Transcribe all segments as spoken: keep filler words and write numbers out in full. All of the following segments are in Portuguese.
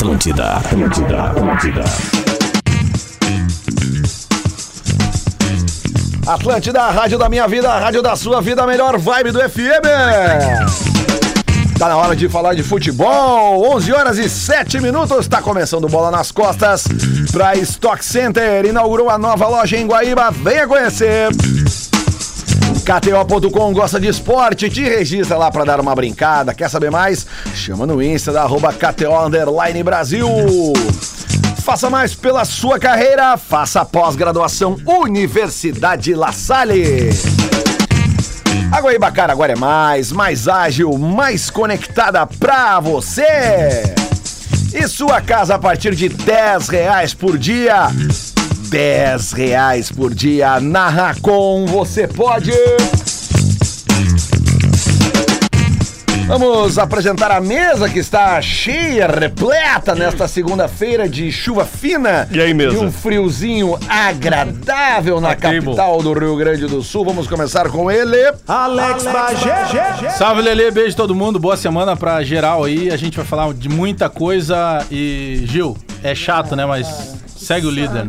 Atlântida, Atlântida, Atlântida. Atlântida, a rádio da minha vida, a rádio da sua vida, a melhor vibe do F M. Tá na hora de falar de futebol. onze horas e sete minutos. Tá começando Bola nas Costas pra Stock Center. Inaugurou a nova loja em Guaíba. Venha conhecer. K T O ponto com, gosta de esporte? Te registra lá pra dar uma brincada. Quer saber mais? Chama no Insta da arroba K T O underline Brasil. Faça mais pela sua carreira. Faça pós-graduação Universidade La Salle. A Guaibacara agora é mais, mais ágil, mais conectada pra você. E sua casa a partir de dez reais por dia. dez reais por dia na Racon, você pode. Vamos apresentar a mesa que está cheia, repleta nesta segunda-feira de chuva fina. E aí, mesa? E um friozinho agradável na capital do Rio Grande do Sul. Vamos começar com ele, Alex Bagé. Salve, Lelê, beijo todo mundo, boa semana pra geral aí. A gente vai falar de muita coisa e, Gil, é chato, né, mas segue o líder.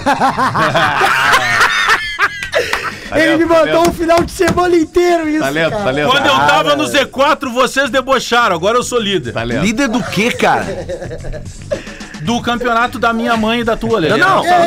Ele me mandou um final de semana inteiro isso, talento, cara. Talento. Quando eu tava no Z quatro, vocês debocharam, agora eu sou líder. Talento. líder do quê, cara? Do campeonato da minha mãe e da tua, Lelê. Não, não, não,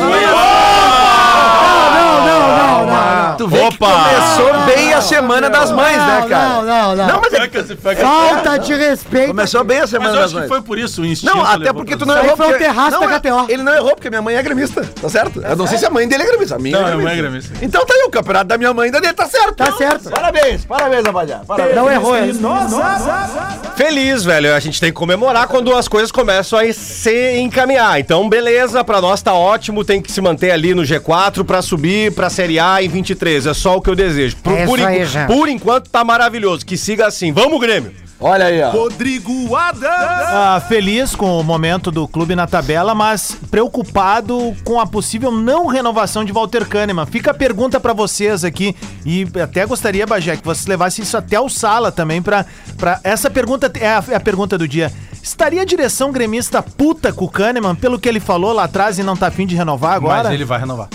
não, não, não. Tu vê que começou bem a semana das mães, né, cara? Não, não, não. Não, mas é... Falta de respeito. Começou bem a Mas semana eu das acho que mães. foi por isso o instinto. Não, até levou porque tu pra não Isso aí errou. foi um porque- terraço não, da K T O. Ele não errou porque minha mãe é gremista, tá certo? Eu não sei se a mãe dele é gremista. A minha Não, é minha mãe é gremista. gremista. Então tá aí, o campeonato da minha mãe e da dele tá certo. Tá certo. Parabéns, parabéns, rapaziada. Parabéns. Não errou, hein? Feliz, velho. A gente tem que comemorar quando as coisas começam a se encaminhar. Então, beleza, pra nós tá ótimo. Tem que se manter ali no G quatro pra subir pra Série A em vinte e três. É só o que eu desejo. Por, É por, isso aí, enqu- gente. por enquanto tá maravilhoso. Que siga assim. Vamos, Grêmio! Olha aí, ó. Rodrigo Adams. Ah, feliz com o momento do clube na tabela, mas preocupado com a possível não renovação de Walter Kahneman. Fica a pergunta pra vocês aqui, e até gostaria, Bagé, que vocês levassem isso até o Sala também, pra, pra essa pergunta é a, é a pergunta do dia. Estaria a direção gremista puta com o Kahneman pelo que ele falou lá atrás e não tá afim de renovar agora? Mas ele vai renovar.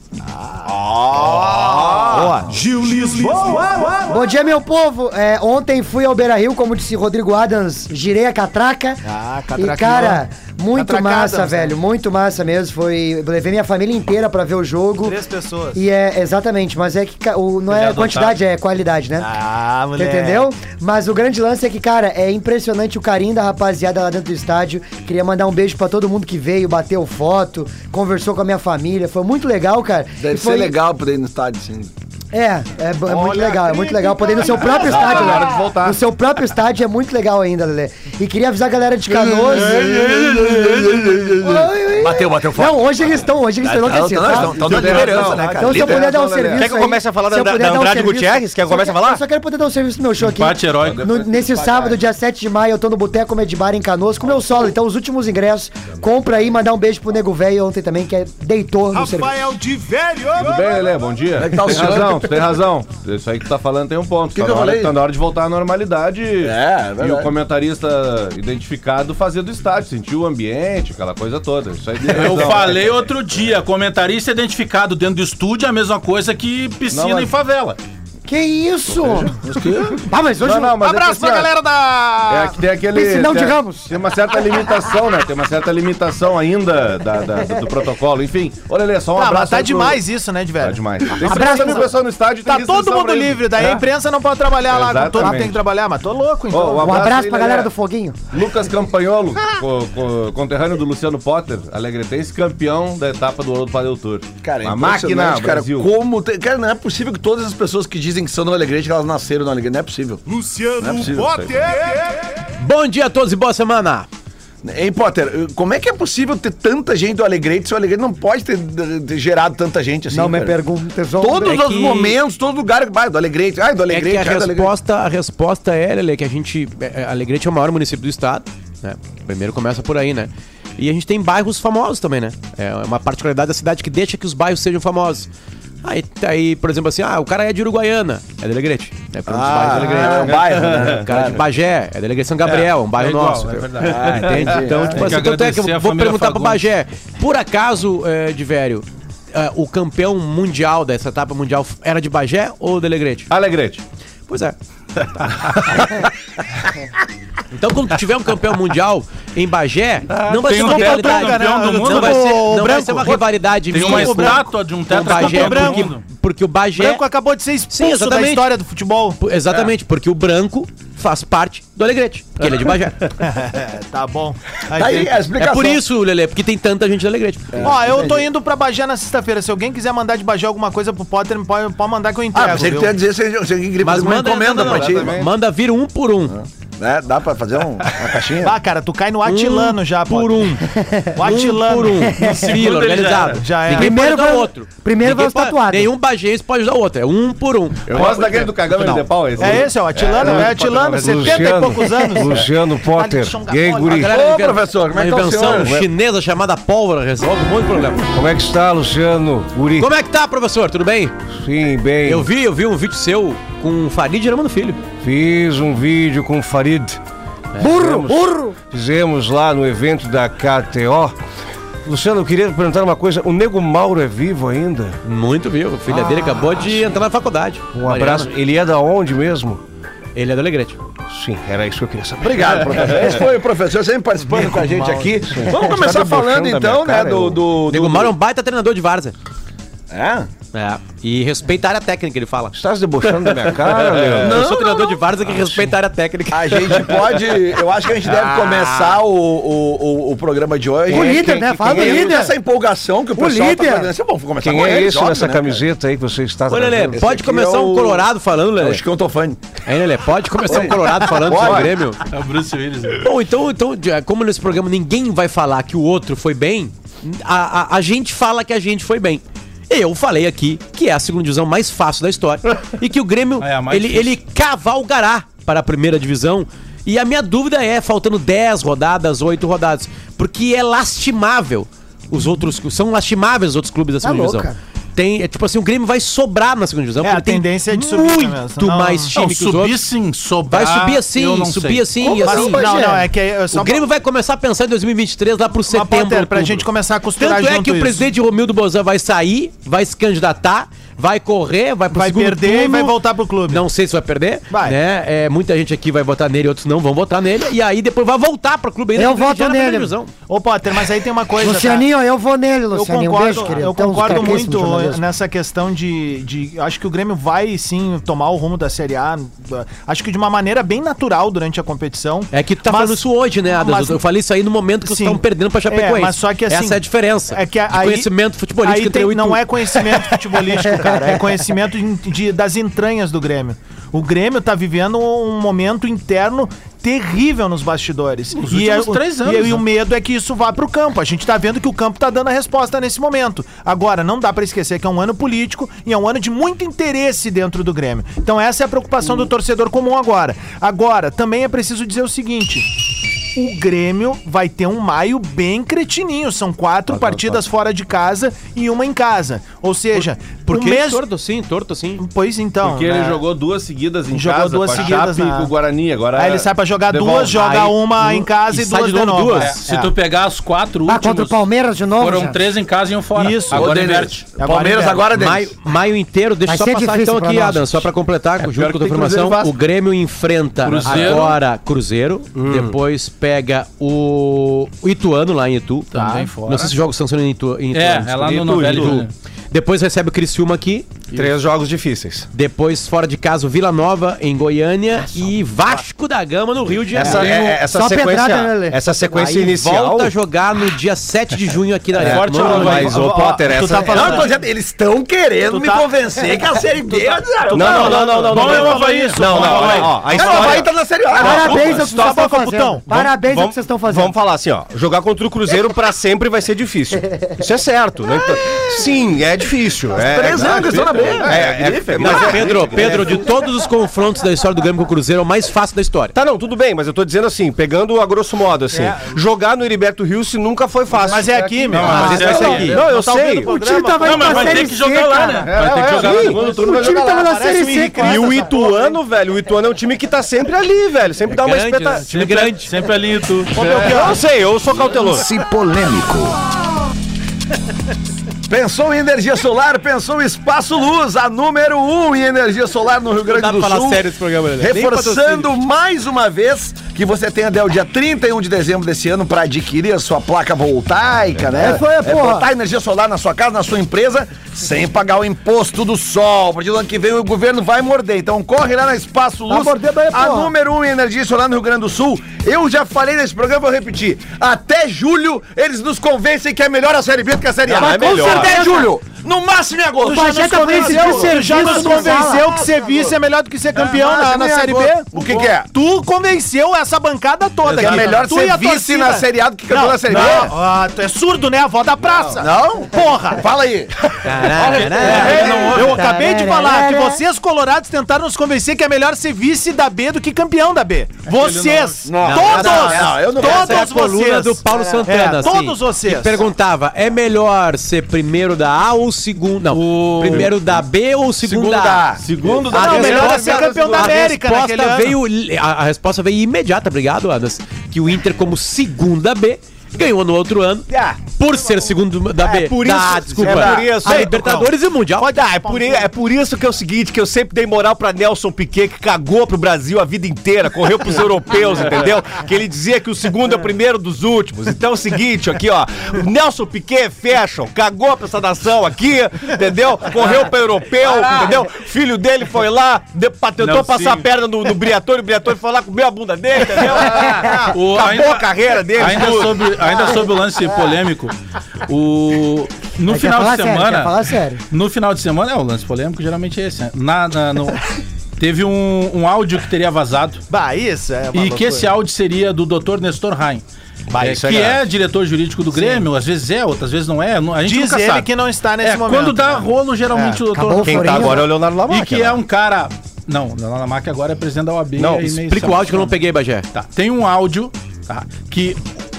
Boa. Gil Lisboa. Bom dia, meu povo. É, ontem fui ao Beira-Rio, como disse Rodrigo Adams, girei a catraca. Ah, E, catraquinho. cara, muito Catracada, massa, né? velho. Muito massa mesmo. Foi, levei minha família inteira pra ver o jogo. Três pessoas. E é, exatamente, mas é que ca- o, não Ele é é adotado. quantidade, é qualidade, né? Ah, Tu moleque. entendeu? Mas o grande lance é que, cara, é impressionante o carinho da rapaziada lá dentro do estádio. Queria mandar um beijo pra todo mundo que veio, bateu foto, conversou com a minha família. Foi muito legal, cara. Deve E foi... ser legal poder ir no estádio, sim. É, é, bo- é muito Olha legal, a é muito legal poder ir no seu próprio estádio, na hora Lelê. de voltar. No seu próprio estádio é muito legal ainda, Lelê. E queria avisar a galera de Canoas. Bateu, bateu forte. Não, hoje eles estão, hoje eles estão enlouquecidos. tá? Estão dando liderança, né, cara? Então, se eu puder dar um serviço. Quer que eu aí, comece a falar se eu da- puder da dar um Andrade serviço- Gutierrez? Quer que eu só comece a quero- falar? Eu só quero poder dar um serviço no meu show aqui. Empate heróico. No- nesse sábado, dia sete de maio, eu tô no Boteco Comedy Bar em Canoas com meu solo. Então, os últimos ingressos, compra aí, mandar um beijo pro Nego Velho ontem também, que é deitor no serviço. Rafael de Velho. Tudo bem, Lelê? Bom dia. Como é que tá o tem senhor? razão, tu tem razão. Isso aí que tu tá falando tem um ponto. Que tá, que eu na hora, falei? tá na hora de voltar à normalidade. É, é verdade. E o comentarista identificado fazer do estádio, sentir o ambiente, aquela coisa toda. Isso aí tem Eu razão. falei outro dia, comentarista identificado dentro do estúdio é a mesma coisa que piscina Não, mas- em favela. Que isso? Ah, mas hoje... Não, não, mas é que Abraço assim, pra ó, galera da... É que tem aquele. Piscinão tem, de Ramos. Tem uma certa limitação, né? Tem uma certa limitação ainda da, da- do protocolo. Enfim, olha, Lelê, só um Ah, abraço. mas tá aí pro- demais isso, né, de Tá velho? demais. Tem Abraço, segurança mil pro- pessoas no estádio. tem Tá todo restrição mundo pra isso. livre, daí a É. imprensa não pode trabalhar lá, todo mundo Exatamente. tem que trabalhar, mas tô louco, então. Ô, Um abraço aí, pra Lelê. galera do Foguinho. Lucas Campanholo, co- co- conterrâneo do Luciano Potter, alegretense, campeão da etapa do World Padel Tour. Cara, é uma máquina, impressionante, cara. Brasil. Como tem- cara, não é possível que todas as pessoas que dizem que são do Alegrete, que elas nasceram no Alegrete. Não é possível. Luciano Não é possível Potter. Bom dia a todos e boa semana. Hein, Potter, como é que é possível ter tanta gente do Alegrete se o Alegrete não pode ter, ter gerado tanta gente assim? Não me cara? perguntes. Todos É os que- momentos, todo lugar, vai, do Alegrete, ai, do É Alegrete, que a ai, do Alegrete. resposta, a resposta é, Lelê, que a gente... é, Alegrete é o maior município do estado, né? Primeiro começa por aí, né? E a gente tem bairros famosos também, né? É uma particularidade da cidade que deixa que os bairros sejam famosos. Aí, aí, por exemplo, assim, ah, o cara é de Uruguaiana, é de Alegrete. É para um dos bairros de Alegrete. é um bairro, né? O cara é de Bagé, é de Alegrete São Gabriel, um bairro é igual, nosso. é entendeu? verdade. Ah, Entende? Então, tipo Tem assim, que tanto é que eu agradecer a vou família perguntar pro Fagundes. Bagé, por acaso, é, de velho, é, o campeão mundial dessa etapa mundial era de Bagé ou de Alegrete? Alegrete. Pois é. Então, quando tu tiver um campeão mundial em Bagé, não vai tem ser um uma rivalidade. tetracampeão do mundo, Não vai ser, o não vai branco. ser uma rivalidade Tem uma minha com- estátua de um com o Bagé, tetracampeão do porque, mundo. porque o Bagé... Branco acabou de ser expulso Sim, da exatamente. história do futebol. P- Exatamente, porque o branco faz parte do Alegrete, porque ele é de Bagé. É, tá bom. Tá aí a É explicação. por isso, Lelê, porque tem tanta gente do Alegrete. Ó, eu tô indo pra Bagé na sexta-feira. Se alguém quiser mandar de Bagé alguma coisa pro Potter, pode, pode mandar que eu entrego. Ah, pensei que viu? tu ia dizer se se alguém queria Mas fazer uma manda, encomenda não, não, pra ti. não, manda vir um por um. Né? Dá pra fazer um- uma caixinha? Bah, cara, tu cai no atilano já, por Potter. um. O atilano. Um por um. Fila, organizado. Já é. Ninguém Primeiro pode dar vai- outro. primeiro vai Ninguém os pode- tatuados. Nenhum bagense pode dar outro. É um por um. Eu gosto daquele do cagão de pau, esse. É esse, ó, atilano, é, atilano, setenta e poucos anos. Luciano Potter. E aí, A guri? galera Ô, inventa- professor, como é que uma tá o invenção senhor? chinesa chamada pólvora resolve um monte de problema. Como é que está, Luciano? Guri? Como é que tá, professor? Tudo bem? Sim, bem. Eu vi, eu vi um vídeo seu com o Farid Germano Filho. Fiz um vídeo com o Farid. Burro, burro. Fizemos lá no evento da K T O. Luciano, eu queria perguntar uma coisa. O Nego Mauro é vivo ainda? Muito vivo. A filha dele acabou de entrar na faculdade. Um abraço. Ele é da onde mesmo? Ele é do Alegrete. Sim, era isso que eu queria saber. Obrigado, professor. Esse foi o professor sempre participando com a gente aqui. Vamos começar Tá falando debochando da então, minha né, cara, do... eu- do, do Nego Mauro é um baita treinador de várzea. É? É. E respeita a área técnica, ele fala. Estás debochando da minha cara, Leandro? eu sou treinador de várzea que respeita a área técnica. A gente pode... Eu acho que a gente deve Ah. começar o, o, o, o programa de hoje. O líder, né? Fala do Quem é líder. essa empolgação que o O pessoal líder. tá fazendo. Bom, vou começar Quem com é eles, esse óbvio, nessa né, camiseta aí que você está Ô, Lelê, trazendo? pode aqui começar é um o- colorado falando, cara? Lelê? Acho que eu tô fã. Aí, Lelê, pode começar um colorado falando Pode. sobre o Grêmio? É o Bruce Willis. né? Bom, então, então, como nesse programa ninguém vai falar que o outro foi bem, a, a, a gente fala que a gente foi bem. Eu falei aqui que é a segunda divisão mais fácil da história e que o Grêmio, É a mais ele, difícil. ele cavalgará para a primeira divisão. E a minha dúvida é, faltando dez rodadas, oito rodadas, porque é lastimável os outros, são lastimáveis os outros clubes da segunda louco, divisão. cara. Tem, é tipo assim, o Grêmio vai sobrar na segunda divisão. É, a porque tem tendência é de subir muito mesmo, não- mais Não, time que os subir outros. sim, sobrar. Vai subir eu assim, não subir sei. assim Como e assim? assim. Não, Bagé. não, é que é só O Grêmio vai começar a pensar em dois mil e vinte e três lá pro uma setembro. Potter, pra outubro. gente começar a costurar Tanto é junto que o isso. presidente Romildo Bozan vai sair, vai se candidatar, vai correr, vai pro Vai segundo perder e turno. vai voltar pro clube. Não sei se vai perder, Vai. né? É, muita gente aqui vai votar nele, outros não vão votar nele. E aí depois vai voltar pro clube ainda. Eu porque ele voto já é na primeira nele. divisão. Ô, Potter, mas aí tem uma coisa. tá? Lucianinho, eu vou nele, Eu Lucianinho. Um concordo, beijo, querido. eu Tem uns concordo caquíssimos muito jornalistas. nessa questão de, de. Acho que o Grêmio vai sim tomar o rumo da Série A. Acho que de uma maneira bem natural durante a competição. É que tu tá Mas- falando isso hoje, né, Adas? mas- Eu falei isso aí no momento que vocês Sim. estão perdendo pra Chapecoense. É, mas só que assim, Essa é a diferença. É que de aí, conhecimento futebolístico aí entre tem- eu e não tu. é conhecimento futebolístico, cara. É conhecimento de, de- das entranhas do Grêmio. O Grêmio tá vivendo um momento interno terrível nos bastidores. Nos e, últimos é- três e- anos, e né? o medo é que isso vá pro campo. A gente tá vendo que o campo tá dando a resposta nesse momento. Agora, não dá pra esquecer que é um ano político e é um ano de muito interesse dentro do Grêmio. Então essa é a preocupação do torcedor comum agora. Agora, também é preciso dizer o seguinte: o Grêmio vai ter um maio bem cretininho. São quatro partidas fora de casa e uma em casa. Ou seja, Porque o mês... torto sim, torto sim. Pois então. Porque ele né? jogou duas seguidas em Jogou casa duas com a seguidas Chape na- e com o Guarani. Agora Aí ele sai pra jogar devolve. duas, joga Aí, uma no- em casa e, e sai duas de de novo novo. duas. É. Se tu pegar as quatro Ah, últimos. contra o Palmeiras de novo. Foram já. três em casa e um fora. Isso. Agora Ô, Denis, inverte. Agora Palmeiras inverte. agora, Denis. Maio, maio inteiro, deixa eu Vai só ser passar difícil então pra aqui, nós. Adam, só pra completar, junto pior com a que tua tem Cruzeiro informação, e Vasco. o Grêmio enfrenta Cruzeiro. agora Cruzeiro, depois pega o, o Ituano lá em Itu. Também fora. Não sei se jogos sancionam em Itu. Em É, Ituano, é lá desculpa. no Novelli Itu. Júnior. Depois recebe o Criciúma aqui. Três jogos difíceis. Depois, fora de casa, o Vila Nova em Goiânia e Vasco da Gama no Rio de Essa, Janeiro. é- essa Só sequência, pedrada, né, Lelê? essa sequência Aí inicial. volta a jogar no dia sete de junho aqui na Arena. Forte Não, ou não, mais, ó, ô ó, Potter, tu essa. tá falando- Não, eu tô dizendo, eles estão querendo Tu me tá- convencer que a Série B... Não, não, não, não, não. Bom, não, eu não, vou falar isso. Não, bom, não, eu vou falar ó, ó, a Cara, vai história. estar na Série A. Parabéns ao que vocês Stop, estão caputão. fazendo. Parabéns ao que Vamos- vocês estão fazendo. Vamos falar assim, ó. Jogar contra o Cruzeiro pra sempre vai ser difícil. Isso é certo, né? Então, sim, é difícil. É, Três anos que estão na B. É, é, Não, mas é- Pedro, Pedro, de todos os confrontos da história do Grêmio com o Cruzeiro, é o mais fácil da história. Tá, não, tudo bem, mas eu tô dizendo assim, pegando a grosso modo, assim, jogar no Heriberto Rios nunca foi fácil. Mas é aqui, meu. Não, Ah, mas é esse aqui. aqui. Não, eu Tá sei. ouvindo o O time tava Não, indo mas pra vai ter Série que C, jogar lá, cara. né? Vai ter que jogar no segundo turno. O time tava na Série C, E cara. o Ituano, velho, o Ituano é um time que tá sempre ali, velho, sempre dá uma grande, espeta... né? Time grande. Sempre ali, tu. Eu não sei, eu sou cauteloso. Se polêmico. Pensou em energia solar, pensou em Espaço Luz, a número um em energia solar no Rio Grande Dá pra do falar Sul. sério esse programa, né? Nem Reforçando mais uma vez que você tem até o dia trinta e um de dezembro desse ano para adquirir a sua placa voltaica, né? É, foi, porra. botar energia solar na sua casa, na sua empresa, sem pagar o imposto do sol. A partir do ano que vem o governo vai morder. Então corre lá na Espaço Luz, mordendo aí, a porra. número um em energia solar no Rio Grande do Sul. Eu já falei nesse programa, vou repetir. Até julho eles nos convencem que é melhor a Série B do que a Série A. Não, é melhor. Até julho. No máximo em agosto. O Bagé tá convenceu, Tu já nos convenceu que ser vice é melhor do que ser campeão na, na Série B? O que que é? Tu convenceu essa bancada toda Que é aqui. melhor Tu ser e a vice torcida. na Série A do que campeão Não, na Série B. não, ah, tu é surdo, né? A avó da praça. Não? Porra. Fala aí. É, eu acabei de falar que vocês, colorados, tentaram nos convencer que é melhor ser vice da B do que campeão da B. Vocês. Não, Todos. não, não, eu não todos quero ser a coluna vocês. do Paulo Santana, É, assim, todos vocês. que perguntava, é melhor ser primeiro da A ou segundo... Não, primeiro da B ou segundo, Segundo da da A? A. Segundo A da Não, melhor é resposta- ser campeão da a América naquele resposta ano. veio, a, a resposta veio imediata, obrigado, Adas, que o Inter como segunda B ganhou no outro ano, por ser segundo da B, É por da, isso- desculpa, é por isso. a Libertadores e o Mundial. Pode dar, é por, i- é por isso que é o seguinte, que eu sempre dei moral pra Nelson Piquet, que cagou pro Brasil a vida inteira, correu pros europeus, entendeu? Que ele dizia que o segundo é o primeiro dos últimos. Então é o seguinte, aqui ó, o Nelson Piquet fashion, cagou pra essa nação aqui, entendeu? Correu pro europeu, entendeu? Filho dele foi lá, de, pa- tentou Não, passar a sim. perna no, no Briatore, o Briatore foi lá, comeu a bunda dele, entendeu? O- Acabou ainda- a carreira dele. Ainda tudo. sobre, ainda sobre o lance polêmico, o, no Quer final falar de sério, semana. quer falar sério. No final de semana, é, o lance polêmico geralmente é esse, né? Na, na- no- teve um, um áudio que teria vazado. Bah, isso é uma E que loucura. esse áudio seria do doutor Nestor Rain. Bah, é, isso é que grave. é diretor jurídico do Grêmio, às vezes é, outras vezes não é. não- A gente Diz nunca ele sabe. que não está nesse É, momento. quando dá né? rolo, geralmente o Acabou doutor. o Quem tá Florinho. agora é o Leonardo Lamarck. E que é um cara. Não, o Leonardo Lamarck agora é presidente da O A B. Não, e meio Explica o áudio que eu não peguei, Bagé. Tá, tem um áudio, tá, que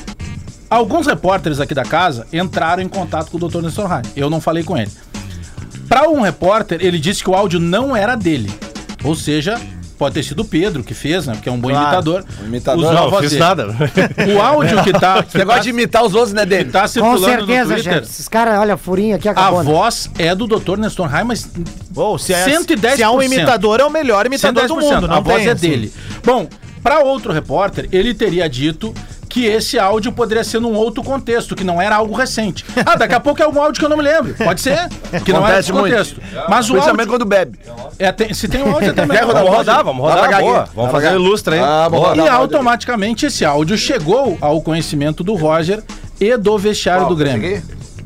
alguns repórteres aqui da casa entraram em contato com o doutor Nestor Rain. Eu não falei com ele. Para um repórter, ele disse que o áudio não era dele. Ou seja, pode ter sido o Pedro que fez, né? Porque é um bom Claro. imitador. imitador. Usou a Não, voz fiz dele. nada. O áudio que tá, que Você tá, gosta de imitar os outros, né, que dele? tá Com circulando certeza, no Twitter, gente. Esses caras, olha, furinho aqui a acabou. né? voz é do doutor Nestor Rain, mas Ou se é, cento e dez por cento. se é um imitador, é o melhor imitador do mundo. Não a voz tem, é assim. dele. Bom, para outro repórter, ele teria dito que esse áudio poderia ser num outro contexto, que não era algo recente. Ah, daqui a pouco é algum áudio que eu não me lembro. Pode ser, que não era esse Acontece muito. contexto. Mas o Principalmente áudio... quando bebe. É, tem- se tem um áudio, até Quer melhor. rodar? Vamos rodar, vamos rodar. Vai Boa. pagar aqui. Vamos Vai fazer pagar. ilustre, hein? Ah, vamos Boa. rodar. E Dá um áudio automaticamente esse áudio chegou ao conhecimento do Roger e do vestiário do Grêmio.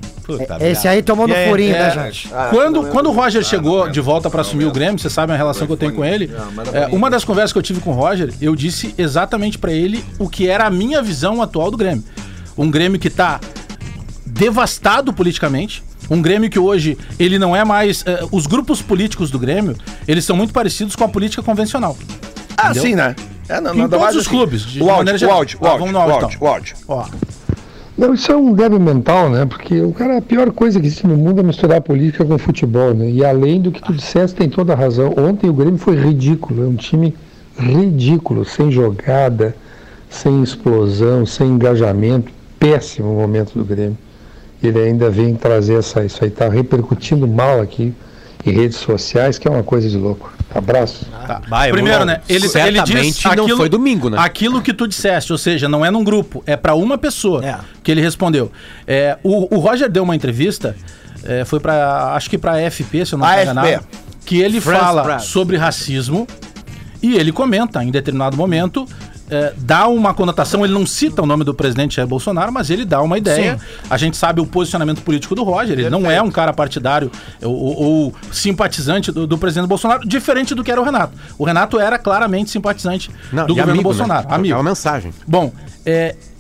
Esse aí tomou no E aí, furinho, é, né, gente? Quando, quando o Roger chegou de volta para assumir o Grêmio, você sabe a relação que eu tenho com ele. É, uma das conversas que eu tive com o Roger, eu disse exatamente para ele o que era a minha visão atual do Grêmio. Um Grêmio que tá devastado politicamente. Um Grêmio que hoje ele não é mais. é, os grupos políticos do Grêmio, eles são muito parecidos com a política convencional. Ah, Entendeu? sim, né? É, não, Em nada todos mais os assim. clubes, de O áudio, maneira o geral. áudio, o Ah, áudio, vamos no o áudio, áudio, então. o áudio. Ó. Não, isso é um débil mental, né? Porque o cara, a pior coisa que existe no mundo é misturar política com futebol, né? E além do que tu disseste, tem toda a razão. Ontem o Grêmio foi ridículo, é um time ridículo, sem jogada, sem explosão, sem engajamento. Péssimo momento do Grêmio. Ele ainda vem trazer essa, isso aí, tá repercutindo mal aqui em redes sociais, que é uma coisa de louco. Abraço. Tá. Vai, Primeiro, vamos- né? Ele, ele Certamente diz não aquilo, foi domingo, né? Aquilo que tu disseste, ou seja, não é num grupo, é pra uma pessoa É. que ele respondeu. É, o, o Roger deu uma entrevista, é, foi para acho que pra A F P, se eu não A estou F P. enganado, que ele France fala Press. sobre racismo e ele comenta em determinado momento. É, dá uma conotação, ele não cita o nome do presidente Jair Bolsonaro, mas ele dá uma ideia. A gente sabe o posicionamento político do Roger, ele não é um cara partidário ou, ou- ou simpatizante do, do presidente Bolsonaro, diferente do que era o Renato. O Renato era claramente simpatizante do e governo amigo, Bolsonaro, né? amigo. É uma mensagem. Bom, é,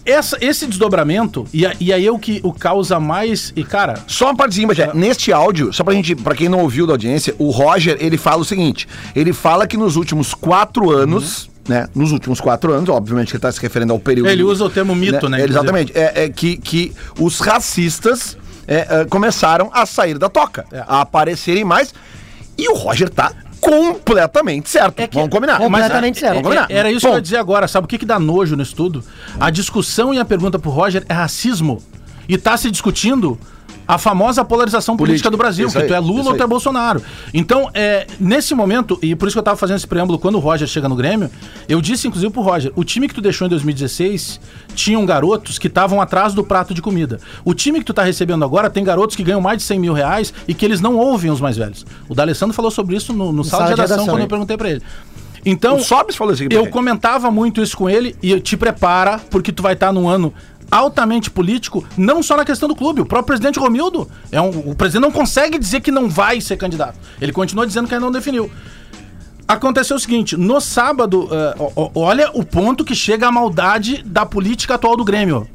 essa, esse desdobramento, e, a- e aí é o que o causa mais. E, cara, Só uma partezinha, Bagé. Neste áudio, só pra gente, pra quem não ouviu da audiência, o Roger, ele fala o seguinte, ele fala que nos últimos quatro anos, né, nos últimos quatro anos, obviamente que ele tá se referindo ao período... ele usa o termo mito, né? Ele, exatamente, é, é que, que os racistas é, é, começaram a sair da toca, É. a aparecerem mais, e o Roger tá completamente certo, É que- vamos combinar. completamente Mas, certo. Vamos combinar. É- Era isso que eu Bom, ia dizer agora. Sabe o que, que dá nojo no estudo? A discussão e a pergunta pro Roger é racismo. E tá se discutindo a famosa polarização política, Política, do Brasil, isso que aí, tu é Lula isso ou tu é aí. Bolsonaro. Então, é, nesse momento, e por isso que eu tava fazendo esse preâmbulo quando o Roger chega no Grêmio, eu disse inclusive pro Roger, o time que tu deixou em dois mil e dezesseis tinham garotos que estavam atrás do prato de comida. O time que tu tá recebendo agora tem garotos que ganham mais de cem mil reais e que eles não ouvem os mais velhos. O D'Alessandro falou sobre isso no, no sala de redação quando eu perguntei pra ele. Então, O Sobis falou isso aqui pra eu quem? comentava muito isso com ele e te prepara, porque tu vai estar num ano altamente político, não só na questão do clube. O próprio presidente Romildo, é um, o presidente não consegue dizer que não vai ser candidato. Ele continua dizendo que ainda não definiu. Aconteceu o seguinte, no sábado, eh, ó, ó, olha o ponto que chega a maldade da política atual do Grêmio.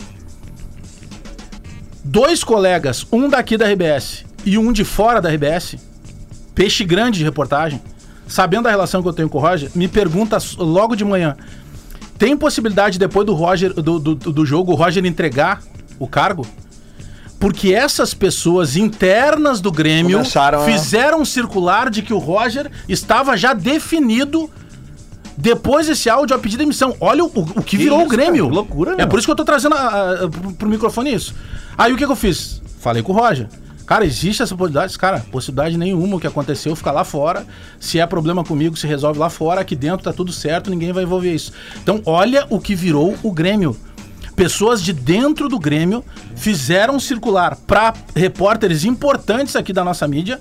Dois colegas, um daqui da R B S e um de fora da R B S, peixe grande de reportagem, sabendo da relação que eu tenho com o Roger, me pergunta logo de manhã, tem possibilidade depois do Roger do, do, do jogo o Roger entregar o cargo? Porque essas pessoas internas do Grêmio Começaram a- fizeram circular de que o Roger estava já definido depois desse áudio a pedir demissão. Olha o, o que virou o Grêmio. cara? Que loucura, É meu. por isso que eu tô trazendo a, a, pro, pro microfone isso. Aí o que, que eu fiz? Falei com o Roger. Cara, existe essa possibilidade? Cara, possibilidade nenhuma. O que aconteceu fica lá fora. Se é problema comigo, se resolve lá fora. Aqui dentro tá tudo certo, ninguém vai envolver isso. Então, olha o que virou o Grêmio. Pessoas de dentro do Grêmio fizeram circular para repórteres importantes aqui da nossa mídia.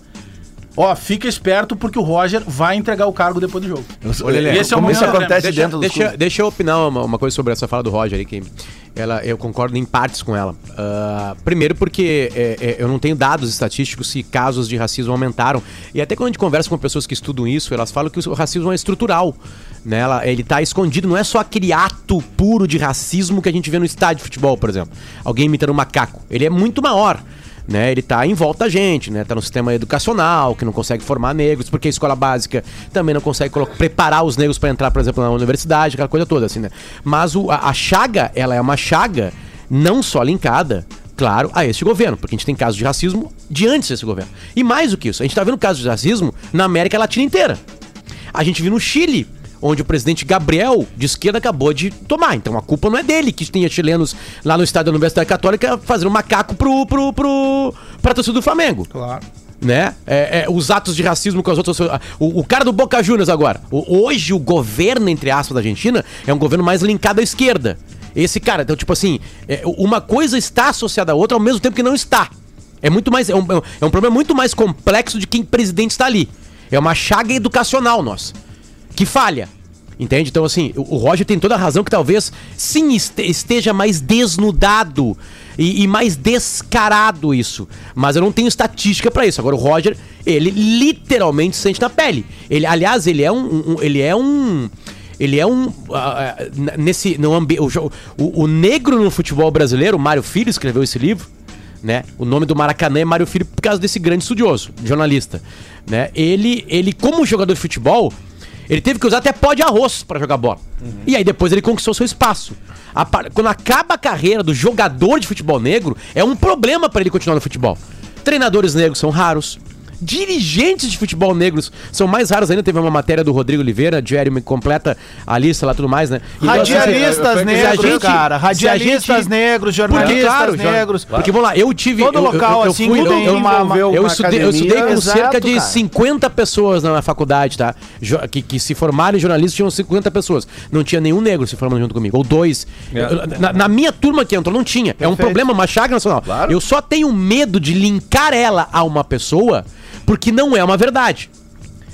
Ó, fica esperto porque o Roger vai entregar o cargo depois do jogo. Olha, E esse é o como isso momento do acontece Grêmio. dentro dos Deixa, clubes. deixa eu opinar uma, uma coisa sobre essa fala do Roger aí, que ela, eu concordo em partes com ela. Ah, primeiro porque é, é, eu não tenho dados estatísticos se casos de racismo aumentaram. E até quando a gente conversa com pessoas que estudam isso, elas falam que o racismo é estrutural. Né? Ela, ele tá escondido, não é só aquele ato puro de racismo que a gente vê no estádio de futebol, por exemplo. Alguém imitando um macaco. Ele é muito maior. Né, ele tá em volta da gente, né? Tá no sistema educacional, que não consegue formar negros, porque a escola básica também não consegue colo- preparar os negros para entrar, por exemplo, na universidade, aquela coisa toda, assim, né? Mas o, a, a chaga, ela é uma chaga não só linkada, claro, a este governo, porque a gente tem casos de racismo de antes desse governo. E mais do que isso, a gente tá vendo casos de racismo na América Latina inteira. A gente viu no Chile, onde o presidente Gabriel, de esquerda, acabou de tomar. Então a culpa não é dele, que tinha chilenos lá no estádio da Universidade Católica fazendo macaco pro, pro, pro, pra torcida do Flamengo. Claro. Né? É, é, os atos de racismo com as outras... O, o cara do Boca Juniors agora. O- hoje o governo, entre aspas, da Argentina é um governo mais linkado à esquerda. Esse cara, então tipo assim, é, uma coisa está associada à outra ao mesmo tempo que não está. É muito mais... É um, é um problema muito mais complexo de quem presidente está ali. É uma chaga educacional nossa, que falha. Entende? Então, assim, o, o Roger tem toda a razão que talvez, sim, este- esteja mais desnudado e, e mais descarado isso. Mas eu não tenho estatística pra isso. Agora, o Roger, ele literalmente sente na pele. Ele, aliás, ele é um... um- ele é um... Ele é um... ah, ah, n- nesse... No ambi- o, jo- o, o negro no futebol brasileiro, o Mário Filho escreveu esse livro, né? O nome do Maracanã é Mário Filho por causa desse grande estudioso, jornalista, né? Ele, ele como jogador de futebol, ele teve que usar até pó de arroz pra jogar bola. E aí depois ele conquistou seu espaço. A par- Quando acaba a carreira do jogador de futebol negro, é um problema pra ele continuar no futebol. Treinadores negros são raros. Dirigentes de futebol negros são mais raros ainda. Teve uma matéria do Rodrigo Oliveira, Diário me completa a lista lá tudo mais, né? Então, assim, Radialistas se a negros, gente- cara. se a Radialistas gente- negros, Porque, jornalistas claro, já- negros. Porque, vamos lá, eu tive... Todo eu, eu- local, eu assim, fui, eu, tem eu, uma- uma- eu, uma estudei, eu estudei com academia. cerca de Exato, cara. cinquenta pessoas na faculdade, tá? Jo- Que, que se formaram em jornalismo, tinham cinquenta pessoas. Não tinha nenhum negro se formando junto comigo. Ou dois. Eu- na, na minha turma que entrou, não tinha. É um problema, uma chaga nacional. Claro. Eu só tenho medo de linkar ela a uma pessoa porque não é uma verdade.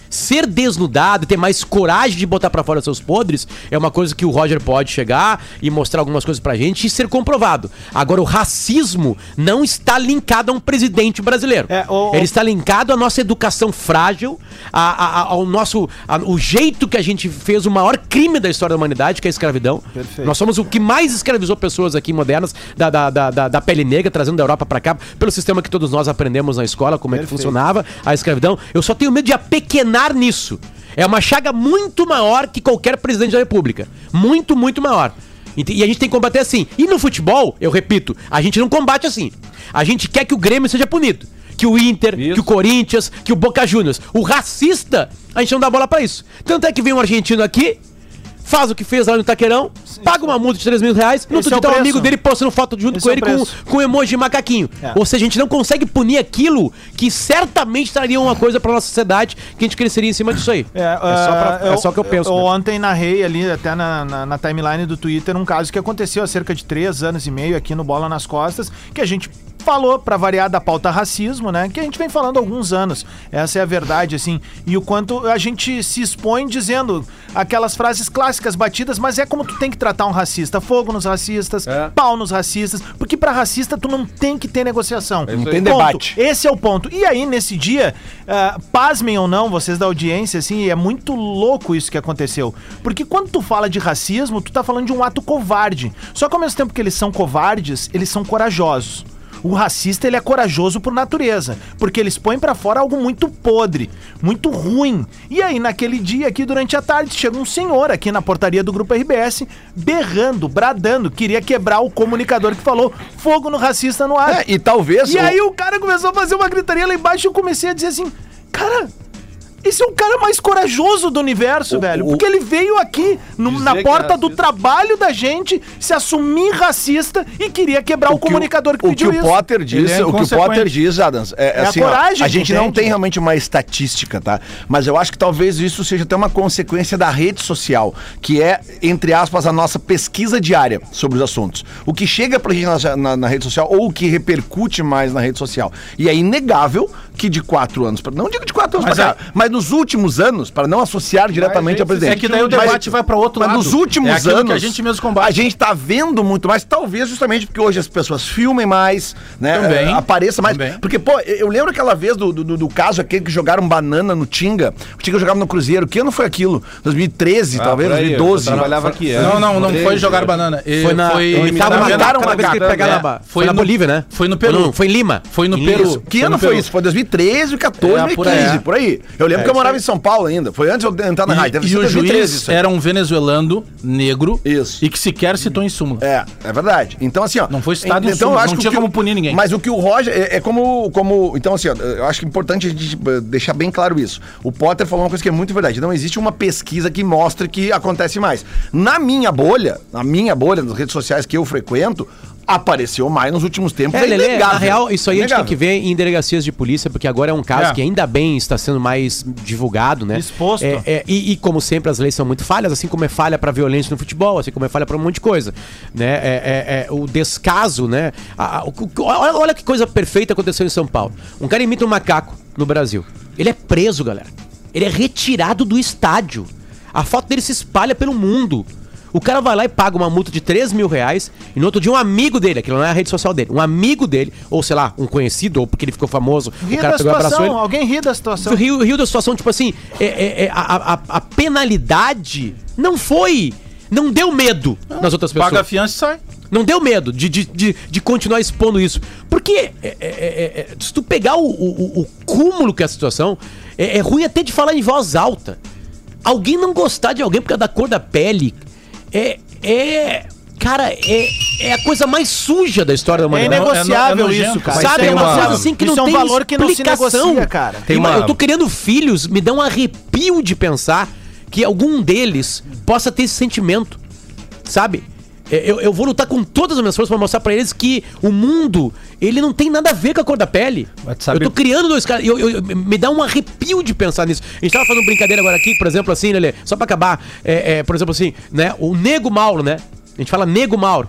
ser desnudado e ter mais coragem de botar pra fora seus podres é uma coisa que o Roger pode chegar e mostrar algumas coisas pra gente e ser comprovado. Agora, o racismo não está linkado a um presidente brasileiro. É, o- Ele está linkado à nossa educação frágil, a- a- a- ao nosso... a- o jeito que a gente fez o maior crime da história da humanidade, que é a escravidão. Perfeito. Nós somos o que mais escravizou pessoas aqui modernas da, da, da, da, da pele negra, trazendo da Europa pra cá, pelo sistema que todos nós aprendemos na escola, como é que Perfeito. funcionava a escravidão. Eu só tenho medo de apequenar nisso. É uma chaga muito maior que qualquer presidente da república. Muito, muito maior. E e a gente tem que combater assim. E no futebol, eu repito, a gente não combate assim. A gente quer que o Grêmio seja punido. Que o Inter, Isso. que o Corinthians, que o Boca Juniors. O racista, a gente não dá bola pra isso. Tanto é que vem um argentino aqui, faz o que fez lá no Itaquerão, paga uma multa de três mil reais, no outro Esse é dia o tá um preço. amigo dele postando foto junto Esse com é o ele com, preço. com emoji de macaquinho. É. Ou seja, a gente não consegue punir aquilo que certamente traria uma coisa pra nossa sociedade que a gente cresceria em cima disso aí. É, só pra- ah, é só o que eu penso, Eu, né? ontem narrei ali, até na, na, na timeline do Twitter, um caso que aconteceu há cerca de três anos e meio aqui no Bola nas Costas, que a gente falou, pra variar, da pauta racismo, né? Que a gente vem falando há alguns anos. Essa é a verdade, assim. E o quanto a gente se expõe dizendo aquelas frases clássicas batidas, mas é como tu tem que tratar um racista. Fogo nos racistas, É. pau nos racistas, porque pra racista tu não tem que ter negociação. Não tem Ponto. debate. Esse é o ponto. E aí, nesse dia, ah, pasmem ou não, vocês da audiência, assim, é muito louco isso que aconteceu. Porque quando tu fala de racismo, tu tá falando de um ato covarde. Só que ao mesmo tempo que eles são covardes, eles são corajosos. O racista, ele é corajoso por natureza, porque eles põem pra fora algo muito podre, muito ruim. E aí, naquele dia aqui, durante a tarde, chega um senhor aqui na portaria do Grupo R B S, berrando, bradando, queria quebrar o comunicador que falou fogo no racista no ar. É, e talvez... E o- aí o cara começou a fazer uma gritaria lá embaixo e eu comecei a dizer assim, cara, esse é o cara mais corajoso do universo, O- velho. o- Porque ele veio aqui no- Dizer na que é porta do racista. trabalho da gente, se assumir racista e queria quebrar o, que comunicador que, o pediu que o isso. Potter diz, Ele é o que o inconsequente. Potter diz, Adams, é, É a assim, ó, coragem a que gente não entende, tem né? realmente uma estatística, tá? Mas eu acho que talvez isso seja até uma consequência da rede social, que é, entre aspas, a nossa pesquisa diária sobre os assuntos. O que chega pra gente na, na- na rede social ou o que repercute mais na rede social. E é inegável que de quatro anos, pra, não digo de quatro anos Mas pra cá, mas nos últimos anos, para não associar diretamente gente, ao presidente. é que daí o Mas- debate vai pra outro mas lado. nos últimos É aquilo anos, que a gente mesmo combate. a gente tá vendo muito mais, talvez justamente porque hoje as pessoas filmem mais, né? Também. é, apareça mais. Também. Porque, pô, eu eu lembro aquela vez do, do, do caso aquele que jogaram banana no Tinga. O Tinga jogava no Cruzeiro. Que ano foi aquilo? dois mil e treze, Ah, talvez, por aí, dois mil e doze. eu trabalhava aqui, é. Não, não, não Treze, foi jogar acho. banana. E Foi na. Foi, Tava na- mataram cada uma vez que macaco, pegaram é. na, ba- Foi foi na no- Bolívia, né? foi no Peru. Não, foi em Lima. Foi no Em Peru. Lima. Que Foi ano no foi Peru. isso? Foi dois mil e treze, quatorze, É, por aí. dois mil e quinze, por aí. Eu lembro que eu morava em São Paulo ainda. Foi antes de eu entrar na rádio. Deve E, ser e o dois mil e treze juiz isso aí. era um venezuelano negro Isso. e que sequer citou em súmula. É, é verdade. Então, assim, ó. Não foi citado em então, súmula, eu acho não que tinha o que o- como punir ninguém. Mas o que o Roger. É, é como, como. Então, assim, ó, eu acho que é importante a gente eh, deixar bem claro isso. O Potter falou uma coisa que é muito verdade. Não existe uma pesquisa que mostre que acontece mais. Na minha bolha, na minha bolha, nas redes sociais que eu frequento, apareceu mais nos últimos tempos. É, Lelê, inegável. na real, isso aí a gente tem Inegável. que ver em delegacias de polícia, porque agora é um caso É. que ainda bem está sendo mais divulgado, né? Exposto. É, é, e, e como sempre, as leis são muito falhas, assim como é falha pra violência no futebol, assim como é falha pra um monte de coisa, né? É, é- é o descaso, né? A- a- o- o- olha, olha que coisa perfeita aconteceu em São Paulo. Um cara imita um macaco no Brasil. Ele é preso, galera. Ele é retirado do estádio. A foto dele se espalha pelo mundo. O cara vai lá e paga uma multa de três mil reais e no outro dia um amigo dele, aquilo não é a rede social dele, um amigo dele, ou sei lá, um conhecido, ou porque ele ficou famoso, Ri o cara da pegou e abraçou situação, ele. alguém ri da situação. Rio, Rio da situação, tipo assim, é, é, é, a, a- a penalidade não foi, não deu medo nas outras pessoas. Paga a fiança e sai. Não deu medo de, de, de, de continuar expondo isso. Porque é, é, é, é, se tu pegar o, o, o cúmulo que é a situação, é, é ruim até de falar em voz alta. Alguém não gostar de alguém por causa da cor da pele é. é cara, é, é a coisa mais suja da história da É humanidade. inegociável É no- é isso, nojento. cara. Sabe, tem é uma uma- coisa assim que isso não é um tem valor que não se explicação. negocia, cara. Tem uma- Eu tô criando filhos, me dá um arrepio de pensar que algum deles possa ter esse sentimento, sabe? É, Eu, eu vou lutar com todas as minhas forças pra mostrar pra eles que o mundo, ele não tem nada a ver com a cor da pele. Mas sabe- Eu tô criando dois caras, eu, eu- eu- me dá um arrepio de pensar nisso. A gente tava fazendo brincadeira agora aqui, por exemplo, assim, Lelê, só pra acabar, é, é, por exemplo assim, né, o Nego Mauro, né? A gente fala Nego Mauro.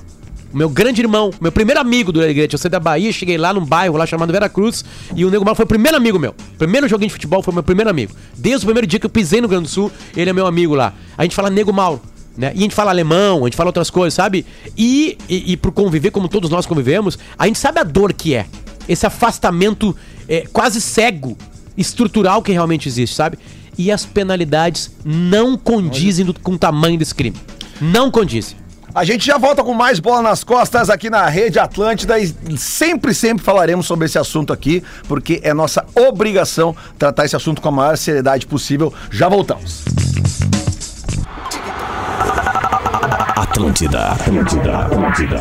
meu grande irmão, meu primeiro amigo do Alegrete. Eu saí da Bahia, cheguei lá num bairro lá chamado Vera Cruz e o Nego Mauro foi o primeiro amigo meu. Primeiro joguinho de futebol foi meu primeiro amigo. Desde o primeiro dia que eu pisei no Rio Grande do Sul, ele é meu amigo lá. A gente fala Nego Mauro, né? E a gente fala alemão, a gente fala outras coisas, sabe? E, e, e por conviver como todos nós convivemos, a gente sabe a dor que é. Esse afastamento é, quase cego, estrutural que realmente existe, sabe? E as penalidades não condizem do, com o tamanho desse crime. Não condizem. A gente já volta com mais Bola nas Costas aqui na Rede Atlântida e sempre, sempre falaremos sobre esse assunto aqui, porque é nossa obrigação tratar esse assunto com a maior seriedade possível. Já voltamos. Atlântida, Atlântida, Atlântida.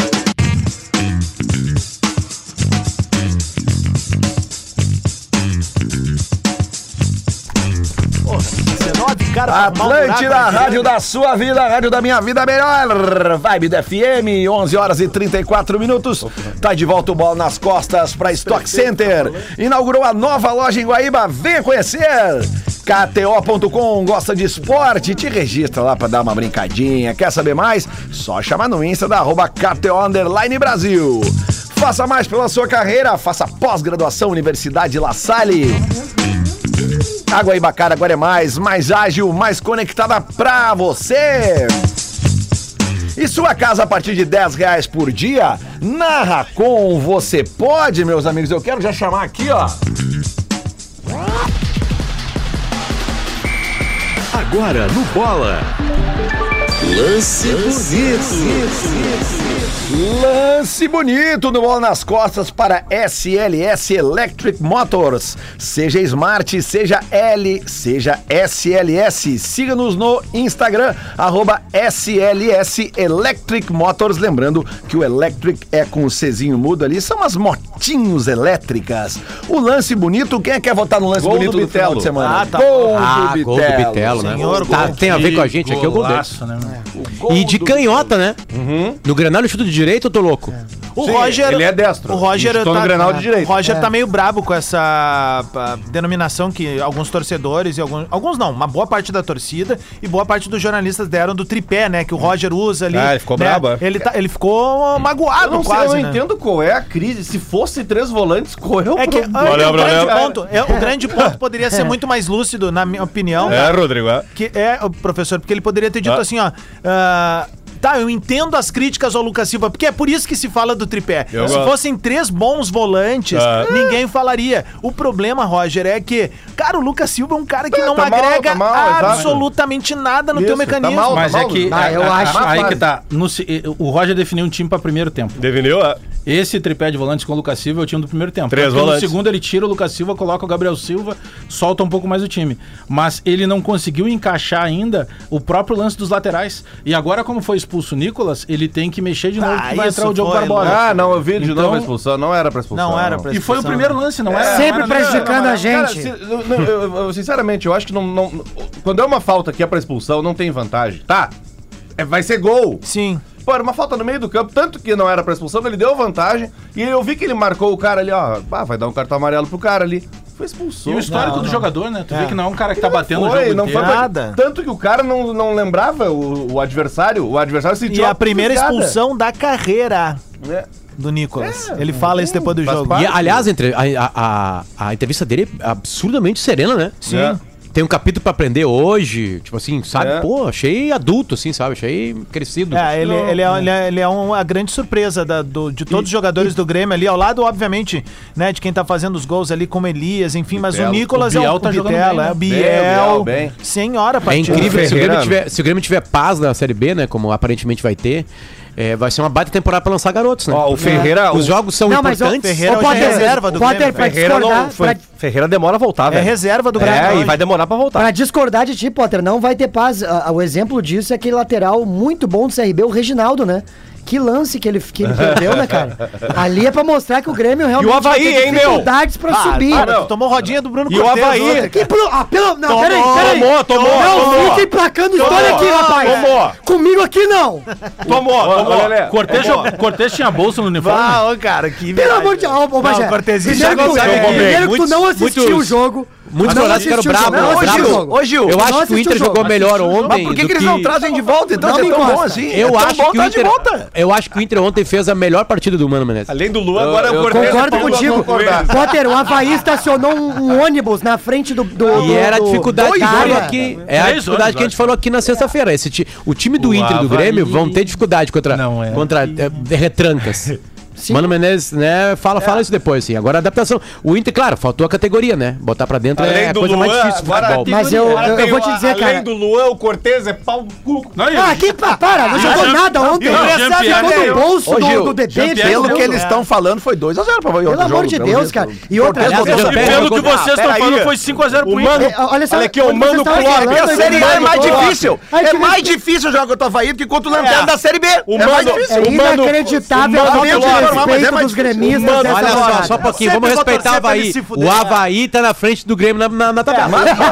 Atlântida, a rádio da sua vida, a rádio da minha vida, melhor vibe do F M, onze horas e trinta e quatro minutos. Tá de volta o Bola nas Costas pra Stock Center. Inaugurou a nova loja em Guaíba, venha conhecer. K T O ponto com, gosta de esporte? Te registra lá pra dar uma brincadinha. Quer saber mais? Só chamar no Insta da arroba K T O Underline Brasil. Faça mais pela sua carreira, faça pós-graduação Universidade La Salle. A Guaibacara agora é mais, mais ágil, mais conectada pra você. E sua casa a partir de dez reais por dia? Na Racon você pode, meus amigos. Eu quero já chamar aqui, ó. Agora no Bola. Lance bonito. Lance bonito no Bola nas Costas para S L S Electric Motors. Seja Smart, seja L, seja S L S. Siga-nos no Instagram, arroba S L S Electric Motors. Lembrando que o Electric é com o Czinho mudo ali. São as motinhos elétricas. O lance bonito, quem é que quer votar no lance Gol bonito do do final Bitelo. de semana? Ah, tá. Gol Ah, do gol do Bitelo, né? Senhor, Tá, gol. tem a ver com a gente aqui, é o gol dele. Golaço, né, mano? Gol E de do canhota, né? No Grenal ele chuta de direito, eu tô louco. O Sim, Roger. ele é destro. O Roger Estou tá, no Grenal de direito. O Roger tá meio brabo com essa a, denominação que alguns torcedores e alguns. Alguns não, uma boa parte da torcida e boa parte dos jornalistas deram do tripé, né? Que o Roger usa ali. Ah, ele ficou né, brabo, é? Ele, tá, ele ficou magoado Eu não sei, quase. eu não né? entendo qual é a crise. Se fosse três volantes, qual é o É que problema? ah, Valeu, o, grande valeu. ponto, é, o grande ponto poderia ser muito mais lúcido, na minha opinião. É, Rodrigo, é. Que é, o professor, porque ele poderia ter dito Ah. assim, ó. ah, tá, eu entendo as críticas ao Lucas Silva, porque é por isso que se fala do tripé. Eu se gosto. fossem três bons volantes, Ah. ninguém falaria. O problema, Roger, é que, cara, o Lucas Silva é um cara que Tá, não tá mal, agrega tá mal, exato. absolutamente nada no Isso, teu tá mecanismo. mal, Mas tá é mal. que. Ah, eu a- a- acho- Aí que tá. No se- o Roger definiu um time pra primeiro tempo. Definiu, é. Esse tripé de volantes com o Lucas Silva é o time do primeiro tempo. Três Porque volantes. No segundo ele tira o Lucas Silva, coloca o Gabriel Silva, solta um pouco mais o time. Mas ele não conseguiu encaixar ainda o próprio lance dos laterais. E agora, como foi expulso o Nicolas, ele tem que mexer de novo, Ah, que vai isso entrar o Diogo foi, Barbosa. Ah, não, eu vi de Então- novo a expulsão. Não era pra expulsão. Não era pra E foi o expulsão. primeiro lance, não era? Sempre não era- prejudicando Não, a mas, cara, gente. se- não, não, eu- eu- sinceramente, eu acho que não, não- quando é uma falta que é pra expulsão, não tem vantagem. Tá, é, vai ser gol. Sim. Pô, era uma falta no meio do campo, tanto que não era pra expulsão, ele deu vantagem. E eu vi que ele marcou o cara ali, ó. Ah, vai dar um cartão amarelo pro cara ali. Foi expulsão. E o histórico Não, do não. jogador, né? Tu É. vê que não é um cara que tá Não batendo o foi, jogo não inteiro. foi pra- Nada. Tanto que o cara não, não lembrava o, o adversário. O adversário sentiu E a primeira piscada. expulsão da carreira É. do Nicolas. Ele fala isso depois do faz jogo. parte. E, aliás, a, entre- a, a, a entrevista dele é absurdamente serena, né? Sim. É. Tem um capítulo pra aprender hoje, tipo assim, sabe? É. Pô, achei adulto, assim, sabe? Achei crescido. É, ele, ele é, ele é, ele é uma grande surpresa da- do- de todos os jogadores do Grêmio ali, ao lado, obviamente, né, de quem tá fazendo os gols ali, como Elias, enfim, mas Bitelo. o Nicolas O é Biel o tá jogando Bitelo, bem, é né? o Bem, Biel, o Biel, bem. senhora É partida. incrível, se o, Ferreira- Grêmio tiver, se o Grêmio tiver paz na Série B, né? Como aparentemente vai ter, é, vai ser uma baita temporada pra lançar garotos, né? Ó, o Ferreira. Os o jogos são Não, mas ó, importantes. Ferreira Ô, hoje é Potter, reserva do Potter, Grêmio. pra Ferreira, discordar, não, foi- pra, Ferreira demora a voltar, É velho. reserva do Grêmio. É, e hoje. vai demorar pra voltar. pra discordar de ti, Potter, não vai ter paz. Ah, o exemplo disso é aquele lateral muito bom do C R B, o Reginaldo, né? Que lance que ele, que ele perdeu, né, cara? Ali é pra mostrar que o Grêmio realmente E o Avaí, vai ter hein, meu? dificuldades pra subir. Para, não. tu tomou rodinha do Bruno E o Cortez Avaí? ontem. Que pro... Ah, pelo... Não, Tomou, peraí, peraí. tomou, tomou, Não, tomou. fica emplacando história Tomou, aqui, rapaz. tomou. Comigo aqui não. Tomou, tomou. Lelé. Cortez, jo- Cortez tinha bolsa no uniforme? Ah, ô, cara, que Pelo amor de Deus, ô, ô, Bagé, Cortezinho primeiro chegou, que tu- sabe? primeiro que tu Muitos- não assistiu muitos- o jogo, Muitos Não colorados ficaram assistiu o bravos. jogo, não bravos. assistiu o jogo. Ô, Gil, Eu não acho que o assistiu Inter o jogo, jogou melhor ontem. mas por que, do que eles não trazem de volta? Então Não se é me tão bom gosta. assim. Eu é tão acho bom que o tá de Inter, volta. eu acho que o Inter ontem fez a melhor partida do Mano Menezes. Além do Lu, agora eu o Cortez... Concordo é Paulo contigo. Coelho. Potter, o Havaí estacionou um, um ônibus na frente do. do E do- era a do- dificuldade que a gente Cara, falou aqui. É a Três dificuldade anos, que a gente falou aqui na sexta-feira. Esse ti- O time do O Inter e do Havaí- Grêmio vão ter dificuldade contra, Não é. contra é, retrancas. Mano Menezes, né? Fala, fala isso depois, sim. Agora a adaptação. O Inter, claro, faltou a categoria, né? Botar pra dentro Além é a do coisa mais Luan, difícil do agora futebol. tem- Mas eu, Agora eu, eu tem vou o- te dizer, além cara. do Luan, o Cortez é pau no cu. Não, e- Ah, aqui, pa- para, não E jogou o Jean- nada ontem. Não, o Ficou Jean-Pierre- no bolso Ô, do, Gil, do Debete. Jean-Pierre- Pelo entendeu? que eles estão falando, foi dois a zero pra Pelo amor de Deus, cara. E outra, Cortez aliás, botou- eu- E pelo que Ah, vocês estão peraí. falando, foi cinco a zero pro O Inter. Mano- É, olha só, Olha aqui, o quando Mano vocês estavam Klopp, falando, A eu Série A é mais Klopp. difícil. Ai, É que mais difícil jogar contra o Havaí do que contra o Lanterna É. da Série B. O É Mano- mais É difícil. O Mano- inacreditável o a Mano falta de Klopp, mas é respeito mais dos difícil. gremistas O Mano- dessa Olha só, rodada. só um pouquinho, Sempre vamos vou respeitar o torcer pra Havaí. ele se fuder. O Havaí tá na frente do Grêmio na, na, na tabela.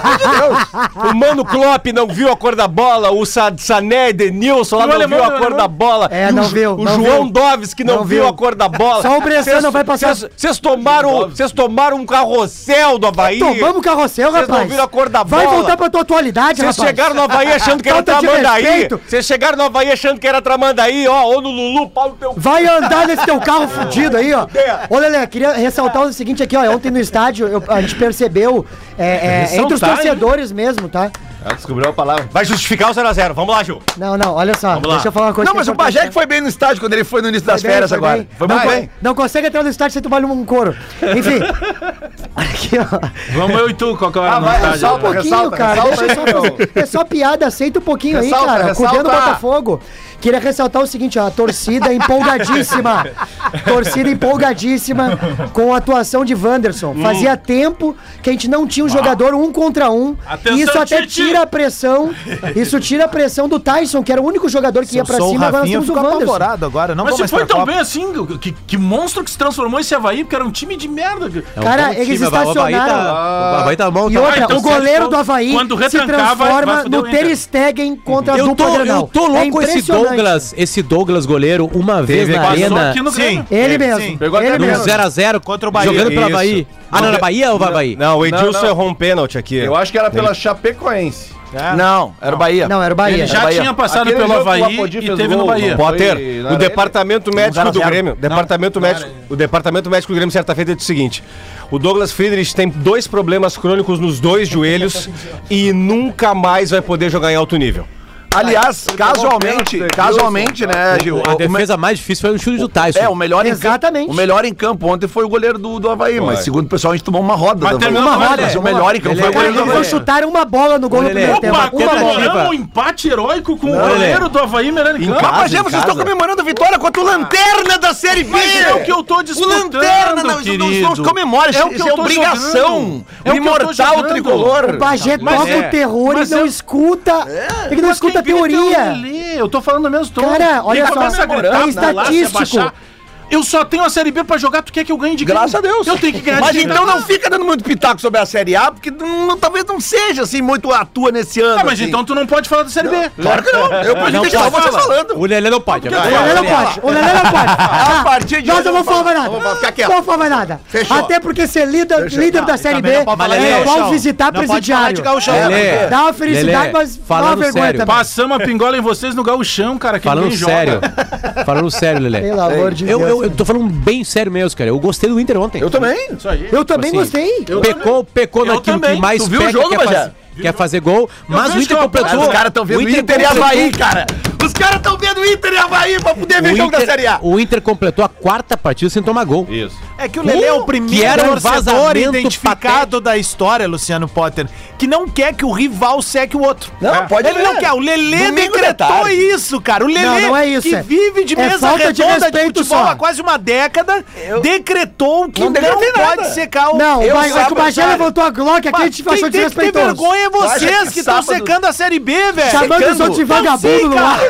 O Mano Klopp não viu a cor da bola, o Sa Sané, Edenilson lá E o não alemão, viu a o cor alemão? da bola. É, E não o, Ju- viu, O não João viu. Doves que não, Não viu viu. a cor da bola. Só o Bressan Cês- não vai passar- cês- Vocês tomaram, vocês tomaram um carrossel do Havaí. Tomamos o carrossel, Vocês não rapaz. viram a cor da Vai bola. voltar pra tua atualidade, Vocês rapaz. chegaram no Havaí achando que era Falta de Tramandaí. respeito. Vocês chegaram no Havaí achando que era Tramandaí, ó, ou no Lulu, pau no teu... Vai andar nesse teu carro fudido aí, ó. Ô, Lelê, queria ressaltar o seguinte aqui, ó. Ontem no estádio eu- a gente percebeu, é, é, entre os Ressaltar, torcedores mesmo, tá? Ah, descobriu a palavra. Vai justificar o zero a zero. Vamos lá, Gil. Não, não, olha só. lá. Deixa eu falar uma coisa. Não, que é mas o importante, Bagé né? que foi bem no estádio quando ele foi no início das Foi bem, férias foi agora. bem. Foi não, muito bem. Não consegue entrar no estádio sem tomar um couro. Enfim. Olha aqui, ó. Vamos eu e tu, qual que é a Ah, vai, vontade? Só um Ressalta, pouquinho, ressalta, cara. ressalta Deixa eu aí, só meu. fazer. É só piada, aceita um pouquinho Ressalta, aí, cara. ressalta. Cudendo o Botafogo. Queria ressaltar o seguinte, ó, a torcida empolgadíssima. Torcida empolgadíssima com a atuação de Wanderson. Fazia tempo que a gente não tinha um jogador um contra um. Atenção, E isso até Titi. tira a pressão. Isso tira a pressão do Tyson, que era o único jogador que ia pra Sou o cima. Agora nós Rafinha, eu temos o fico Wanderson. apavorado agora. Não Mas vou se mais foi pra tão Copa. bem assim, que, que monstro que se transformou esse Havaí, porque era um time de merda. É um Cara, bom eles time, o Havaí estacionaram. tá- O Havaí tá bom. E tá- outra, então o goleiro sete do Havaí quando se retrancar, vai- vai transforma foder no o Inter. Ter Stegen contra a Eu dupla tô, Grenal. eu tô É louco esse impressionante. Douglas, esse Douglas goleiro, uma vez na Passou arena, aqui no Grêmio. Ele Sim, mesmo. sim. Pegou ele até num mesmo. zero a zero Contra o Bahia. jogando pelo Isso. Havaí. Ah, não, na Bahia ou Havaí? Não, o Edilson Não, não. errou um pênalti aqui. Eu acho que era pela Chapecoense. Não, era o Bahia. Não, era o Bahia. Ele já Bahia. tinha passado Aquele pelo jogo que o Havaí Apodi e fez teve gol, no Bahia. não. Potter, Foi na o departamento médico zero a do zero. Grêmio, departamento médico, o departamento médico do Grêmio certa feita disse o seguinte: o Douglas Friedrich tem dois problemas crônicos nos dois joelhos e nunca mais vai poder jogar em alto nível. Aliás, casualmente, casualmente, né, Gil? A o- o me- defesa mais difícil foi o chute do Tyson. É, o melhor, em Exatamente. campo, o melhor em campo ontem foi o goleiro do, do Havaí, mas segundo o pessoal a gente tomou uma roda Mas do Havaí. terminou Uma com roda, ele. mas o melhor em campo Ele foi o é- goleiro do Eles Havaí. não chutaram uma bola no gol no Olha, primeiro Lelê. tempo. Opa, Uma bola. comemoramos um empate heróico com o Olha, goleiro do Havaí mirando em campo. Ah, mas em é, vocês estão casa. comemorando a vitória contra o Lanterna da Série B! Mas é o que eu tô O disputando, Lanterna, não, querido. não, não comemora, É o que isso eu é tô obrigação. jogando. É O o que eu tô imortal jogando. tricolor. O Bagé Mas toca é. o terror Mas e não eu- escuta. Ele não Mas escuta a quem grita é o teoria. Lelê, eu tô falando no mesmo tom. Cara, olha Quem só, começa a gritar, é pular, se estatístico. abaixar. Eu só tenho a Série B pra jogar, tu quer que eu ganhe de quem? Graças a Deus. Eu tenho que ganhar Mas de quem? então não fica dando muito pitaco sobre a Série A, porque não- talvez não seja assim muito a tua nesse ano. Ah, mas assim. então tu não pode falar da Série B. Claro que não. Eu preciso deixar vocês falando. O Lelê não pode. O Lelê não pode. O Lelê não pode. A partir de Nós hoje não vamos falar mais nada. Não vou ficar quieto. Não vamos falar mais nada. Fechou. Até porque ser líder, líder da Série também B não pode falar de é igual gauchão. visitar Não pode falar presidiário. de gauchão. Lelê, Dá uma felicidade, Lelê, mas dá uma falando vergonha sério. também. Passamos a pingola em vocês no gauchão, cara, que Falando ninguém sério. joga. Falando sério, Lelê. Pelo amor de Eu, Deus. eu, eu tô falando bem sério mesmo, cara. Eu gostei do Inter ontem. Eu também. Isso aí. Eu também Assim, gostei. Pecou, pecou Eu naquilo também. que mais Tu viu o peca, jogo, quer, Bagé? faz- quer fazer gol, mas vejo o Inter que eu- completou. Os caras estão vendo O Inter, Inter e completou- Havaí, cara. Os caras estão vendo Inter e Havaí pra poder ver O jogo da Inter, Série A. o Inter completou a quarta partida sem tomar gol. Isso. É que o Lelê é o primeiro que era um torcedor vazamento identificado da história, Luciano Potter, que não quer que o rival seque o outro. Não, pode Ele ver. não quer. O Lelê Domingo de decretou tarde. isso, cara. O Lelê, Não, não é isso, que é- vive de é mesa falta de redonda de, respeito futebol só. há quase uma década, decretou que Não não, decretei pode nada. secar o... Não, Eu o Ba- é que o sábado, Bagé cara. levantou a Glock aqui, a gente Quem achou tem que ter desrespeitoso. vergonha é Tu acha vocês que que estão sábado- secando a Série B, velho. Chamando os secando? outros de Não, vagabundo sim, no cara. ar.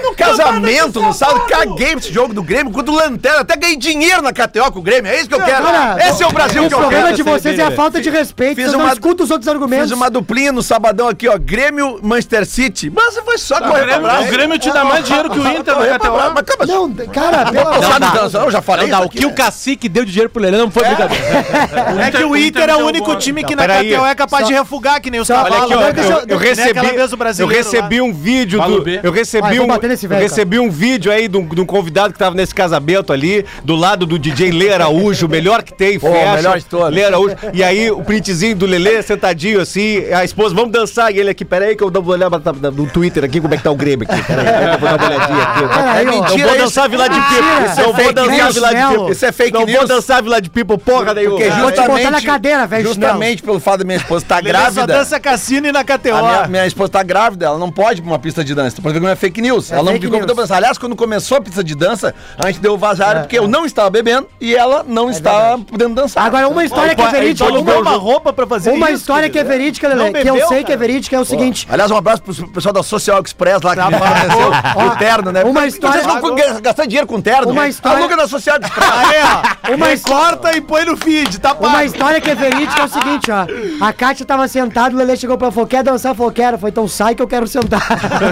no casamento, no sábado, caguei pra esse jogo do Grêmio, quando o Lanterna, até ganhei dinheiro na K T O com o Grêmio, é isso que eu quero. Cara, Esse é o Brasil o que eu problema quero. de vocês é a falta de respeito, Fiz vocês uma- não escutam os outros argumentos. Fiz uma duplinha no sabadão aqui, ó, Grêmio, Manchester City, mas foi só O correr pra Grêmio, braço. o Grêmio te dá mais dinheiro que o Inter no Correr pra braço, K T O. mas, cara, Não, cara, pelo amor Não, de não, Deus. não, eu já falei Não dá, isso o aqui, que né? o cacique deu de dinheiro pro Lelê não foi brincadeira. É que o Inter é o único time que na K T O é capaz de refugar, que nem os caras Olha aqui, ó, falam. eu, deixa eu- eu Nem recebi, aquela vez o eu brasileiro recebi um vídeo Fala o do, B. eu recebi Vai, vou um, bater nesse eu velho, recebi um vídeo aí de um, de um convidado que tava nesse casamento ali, do lado do D J Lê Araújo, o melhor que tem, Pô, fecha, melhor de todos. Lê Araújo, e aí o printzinho do Lelê sentadinho assim, a esposa, vamos dançar, e ele aqui, peraí que eu vou olhar no Twitter aqui como é que tá o Grêmio aqui, peraí, eu vou dar uma olhadinha aqui. Peraí, ó. Eu mentira vou isso. dançar Vila de Pipo, Isso eu é vou fake dançar news, Vila de Melo. Pipo. Isso é fake Não news. vou dançar Vila de Pipo, porra nenhuma. Porque Vou te botar justamente, na cadeira, velho, justamente pelo fato da minha esposa estar Lelê só grávida. dança cassino e na K T O. A minha, minha esposa tá grávida, ela não pode ir pra uma pista de dança. Tu pode ver como é fake news. É ela não fake me convidou news. pra dançar. Aliás, quando começou a pista de dança, a gente deu vazar É, porque eu não estava bebendo e ela não estava verdade. podendo dançar. Agora, uma história que é verídica. alugou Uma, uma roupa pra fazer uma isso, história que é querido. verídica, Não Lelê, que eu bebeu, sei cara. que é verídica, é o seguinte. Aliás, um abraço pro pessoal da Social Express lá que me forneceu o terno, né? uma Porque história- Vocês vão g- gastar dinheiro com terno. Uma né? história- Aluga da Social Express. Aí, ó. Uma Recorta e põe no feed, tá pago. Uma história que é verídica é o seguinte, ó. A Kátia tava sentada, o Lelê chegou pra ela e falou: quer dançar? Falou: quero. Foi, então sai que eu quero sentar.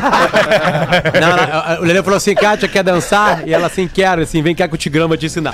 Não, não, o Lelê falou assim, Kátia, quer dançar? E ela assim, quero, assim, vem cá que o Tigrão vai te ensinar.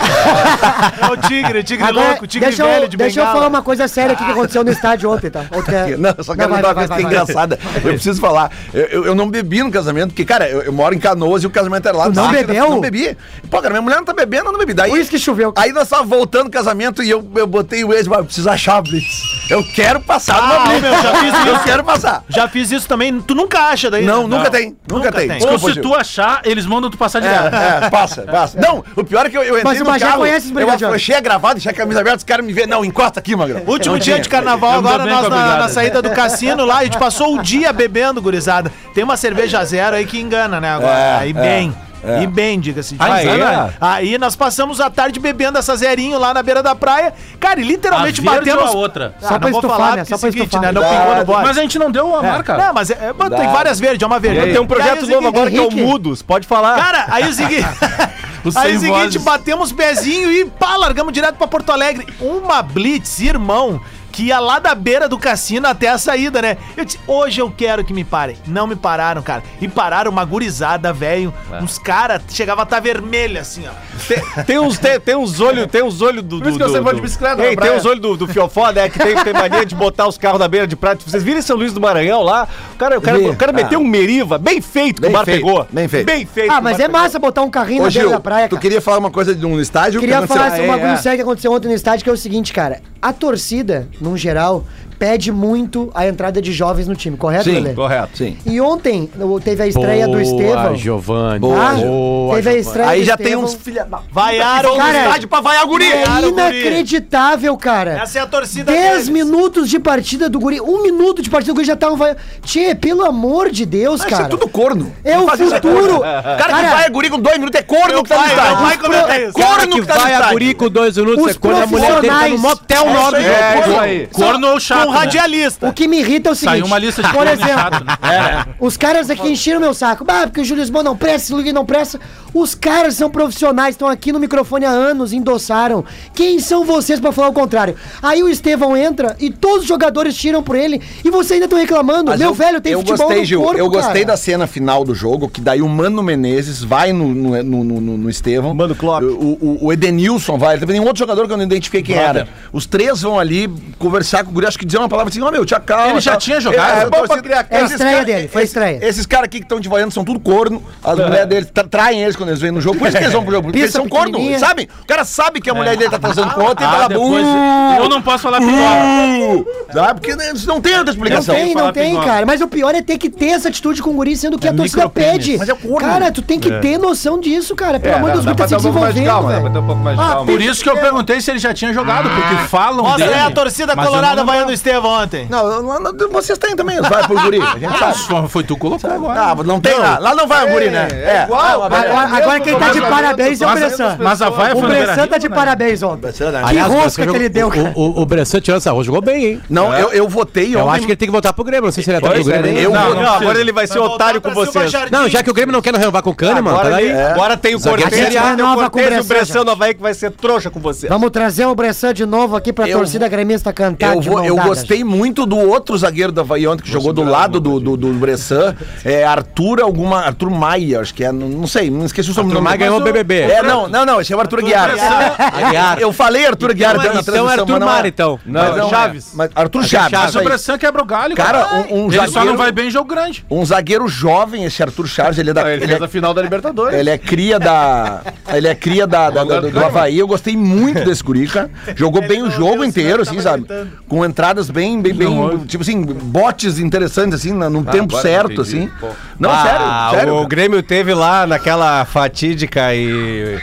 É o tigre, tigre Agora, louco, tigre deixa velho eu, de deixa eu bengala. falar uma coisa séria aqui que aconteceu no estádio ontem, tá? Ou quer- Não, eu só quero vai, contar uma vai, coisa que é vai, vai. engraçada. Eu preciso falar. Eu, eu, eu não bebi no casamento, porque, cara, eu, eu moro em Canoas e o casamento era lá. Tu não Sítio, bebeu? Não bebi. Pô, cara, minha mulher não tá bebendo, eu não bebi. Daí, Por isso que choveu. Aí nós tava voltando do casamento e eu, eu botei o ex, mas eu preciso achar a Blitz. Eu quero passar numa Ah, Blitz. meu, já fiz Eu isso. quero passar. Já fiz isso também. Tu nunca acha daí? Não, né? nunca tem. Nunca, Nunca tem. tem. Desculpa, Ou se Gil. tu achar, eles mandam tu passar direto. É, é, passa, passa. Não, o pior é que eu, eu entrei Mas o no Bagé carro, conhece os eu brigadeiros. afrouxei a gravata, deixei a camisa aberta, os caras me veem. Não, encosta aqui, Magrão. Último Não dia tinha. de carnaval, Eu me agora dou bem nós com a na, brigada. na saída do cassino lá, a gente passou o dia bebendo, gurizada. Tem uma cerveja zero aí que engana, né? Agora. É, aí é, bem. é. E bem, diga-se de Ah, passagem. é? Aí nós passamos a tarde bebendo essa zerinho lá na beira da praia. Cara, e literalmente A verde batemos. ou a outra? Ah, Só não pra vou estufar, falar, né? porque Só é pra o seguinte, estufar. né? Não Dá, pingou no bote. Mas a gente não deu a marca. Não, mas é, é, tem várias verdes, é uma verde. Tem um E projeto aí, o novo seguinte- agora que é o Henrique. Mudos, pode falar. Cara, aí o seguinte. Os Aí sem o seguinte, vozes. batemos pezinho e pá, largamos direto pra Porto Alegre. Uma blitz, irmão, que ia lá da beira do cassino até a saída, né? Eu disse, hoje eu quero que me parem. Não me pararam, cara. E pararam uma gurizada, velho. Uns caras, chegava a estar vermelho assim, ó. Tem, tem uns, tem, tem uns olhos, tem uns olhos do. Por isso do- que eu sempre do- vou de bicicleta na Ei, tem praia. uns olhos do, do Fiofó, né? Que tem, tem mania de botar os carros na beira de praia. Vocês viram em São Luís do Maranhão lá? O cara, o cara, Vi. o cara meteu Ah. um Meriva, bem feito que Bem o bar feito, pegou. bem feito. Bem feito. Ah, que o mas bar é massa botar um carrinho Ô, na beira Gil, da praia, tu cara. queria falar uma coisa de um estádio? Queria que falar aconteceu? um É, bagulho é. sério que aconteceu ontem no estádio, que é o seguinte, cara. A torcida, num geral, pede muito a entrada de jovens no time, correto, Sim, Lelê? correto. Sim. E ontem o- teve a estreia do Estevão. Giovanni. Boa, Tá? Boa, Teve a Giovanni. estreia Aí do já tem Estevão. uns filha da... Vaiaram no Cara, estádio pra vaiar a guri. É Vaiaram o guri. inacreditável, cara. Essa é a torcida dez deles. minutos de partida do guri, um minuto de partida do guri já estavam vaiando. Tchê, pelo amor de Deus, Isso cara. é tudo corno. É Não o faz isso, é futuro. corno. Cara, que Cara, vai a guri com dois minutos é corno que tá no pai, estádio. meu pai comenta isso. Corno Cara que que tá no vai a estádio. guri com dois minutos, Os é quando a mulher dele tá no profissionais- motel na hora do jogo. É, isso corno. aí. Corno ou chato, Com né? radialista. O que me irrita é o seguinte. Saiu uma lista de por corno exemplo, chato, né? os caras aqui encheram meu saco. Ah, porque o Júlio Lisboa não presta, o Luiz não presta. Os caras são profissionais, estão aqui no microfone há anos, endossaram. Quem são vocês pra falar o contrário? Aí o Estevão entra e todos os jogadores tiram por ele e vocês ainda estão reclamando. Mas Meu eu, velho, tem eu futebol gostei, no Gil, corpo, eu gostei cara. da cena final do jogo, que daí o Mano Menezes vai no, no, no, no, no- no Estevão. Mano Klopp. O, o, o Edenilson vai. Também tem um outro jogador que eu não identifiquei quem era. Os três vão ali conversar com o guri, acho que dizer uma palavra assim, ó meu, te acalma. Ele já tal. tinha jogado? É, é, É bom pra criar- É a esses estreia cara- dele, foi a esses- estreia. Esses caras aqui que estão te vaiando são tudo corno. As mulheres deles tra- traem eles quando eles vêm no jogo. Por isso que eles vão pro jogo, porque eles Pista são corno, pequenininha. sabem? O cara sabe que a mulher dele tá trazendo com outra e Ah, fala depois, "Bu". eu não posso falar pior. Sabe? Porque eles não tem outra Não explicação. tem, não falar tem, pingola. cara. Mas o pior é ter que ter essa atitude com o guri, sendo que É a torcida micropênis. pede. Mas é corno. Cara, tu tem que ter noção disso, cara. Pelo amor de Deus, o dá guri tá pra se ter um pouco mais de desenvolvendo, calma, dá pra velho. ter um pouco mais de Ah, calma. Por isso que eu perguntei se ele já tinha jogado, porque falam Mostra dele. aí a torcida mas eu colorada não vaiando o lembrava. Estevão ontem? Não, não, não, vocês têm também, vai pro guri. A gente sabe. Só foi tu que colocou agora. Ah, não tem lá. Lá não vai o guri, né? É igual. Agora, agora quem tá de parabéns é o Mas- Bressan. mas a vaia O foi no Bressan Beira-Rio, tá de né? parabéns ontem. Que Aliás, o rosca Bressan que ele deu, jogou- cara. O, o, o Bressan, tirando essa rosca, jogou bem, hein? Não, eu, eu votei Eu ontem. acho que ele tem que voltar pro Grêmio. Não sei se ele é até do Grêmio. Eu Não, vou- não, agora ele vai ser otário com vocês. Não, já que o Grêmio não quer renovar com o Kahneman, tá Agora, daí. ele- agora tem o Zagueiro Cortez, Série A. tem o Renova com o Cortez e o Bressan, Bressan no Havaí que vai ser trouxa com você. Vamos trazer o Bressan de novo aqui pra Eu torcida gremista cantar Eu, de vou, eu mão dada, gostei muito do outro zagueiro da Havaí ontem que jogou do lado do, do, do Bressan. É Arthur alguma. Arthur Maia, acho que é. Não, não sei, não esqueci o sobrenome. Maia ganhou o B B B. É, não, não, não, esse é o Arthur Aguiar. Aguiar. Eu falei Arthur Aguiar Então é- dentro da então é transmissão, Arthur mas não Mara, então. Mas Não, é. Chaves. Mas Arthur Chaves. Chaves. Mas isso o aí. Bressan quebra o galho, Cara, um, um Ele só zagueiro. não vai bem em jogo grande. Um zagueiro jovem, esse Arthur Chaves, ele é da. Ele Ele fez é, a final da Libertadores. ele é cria da. Ele é cria da, da- da- do, do Havaí. Eu gostei muito desse guri, cara. Jogou bem o jogo inteiro, assim, sabe? Com entradas bem, bem, bem. Tipo assim, botes interessantes, assim, na- no tempo agora certo, entendi. assim. Pô. Não, Ah, sério, sério. O Grêmio teve lá naquela fatídica e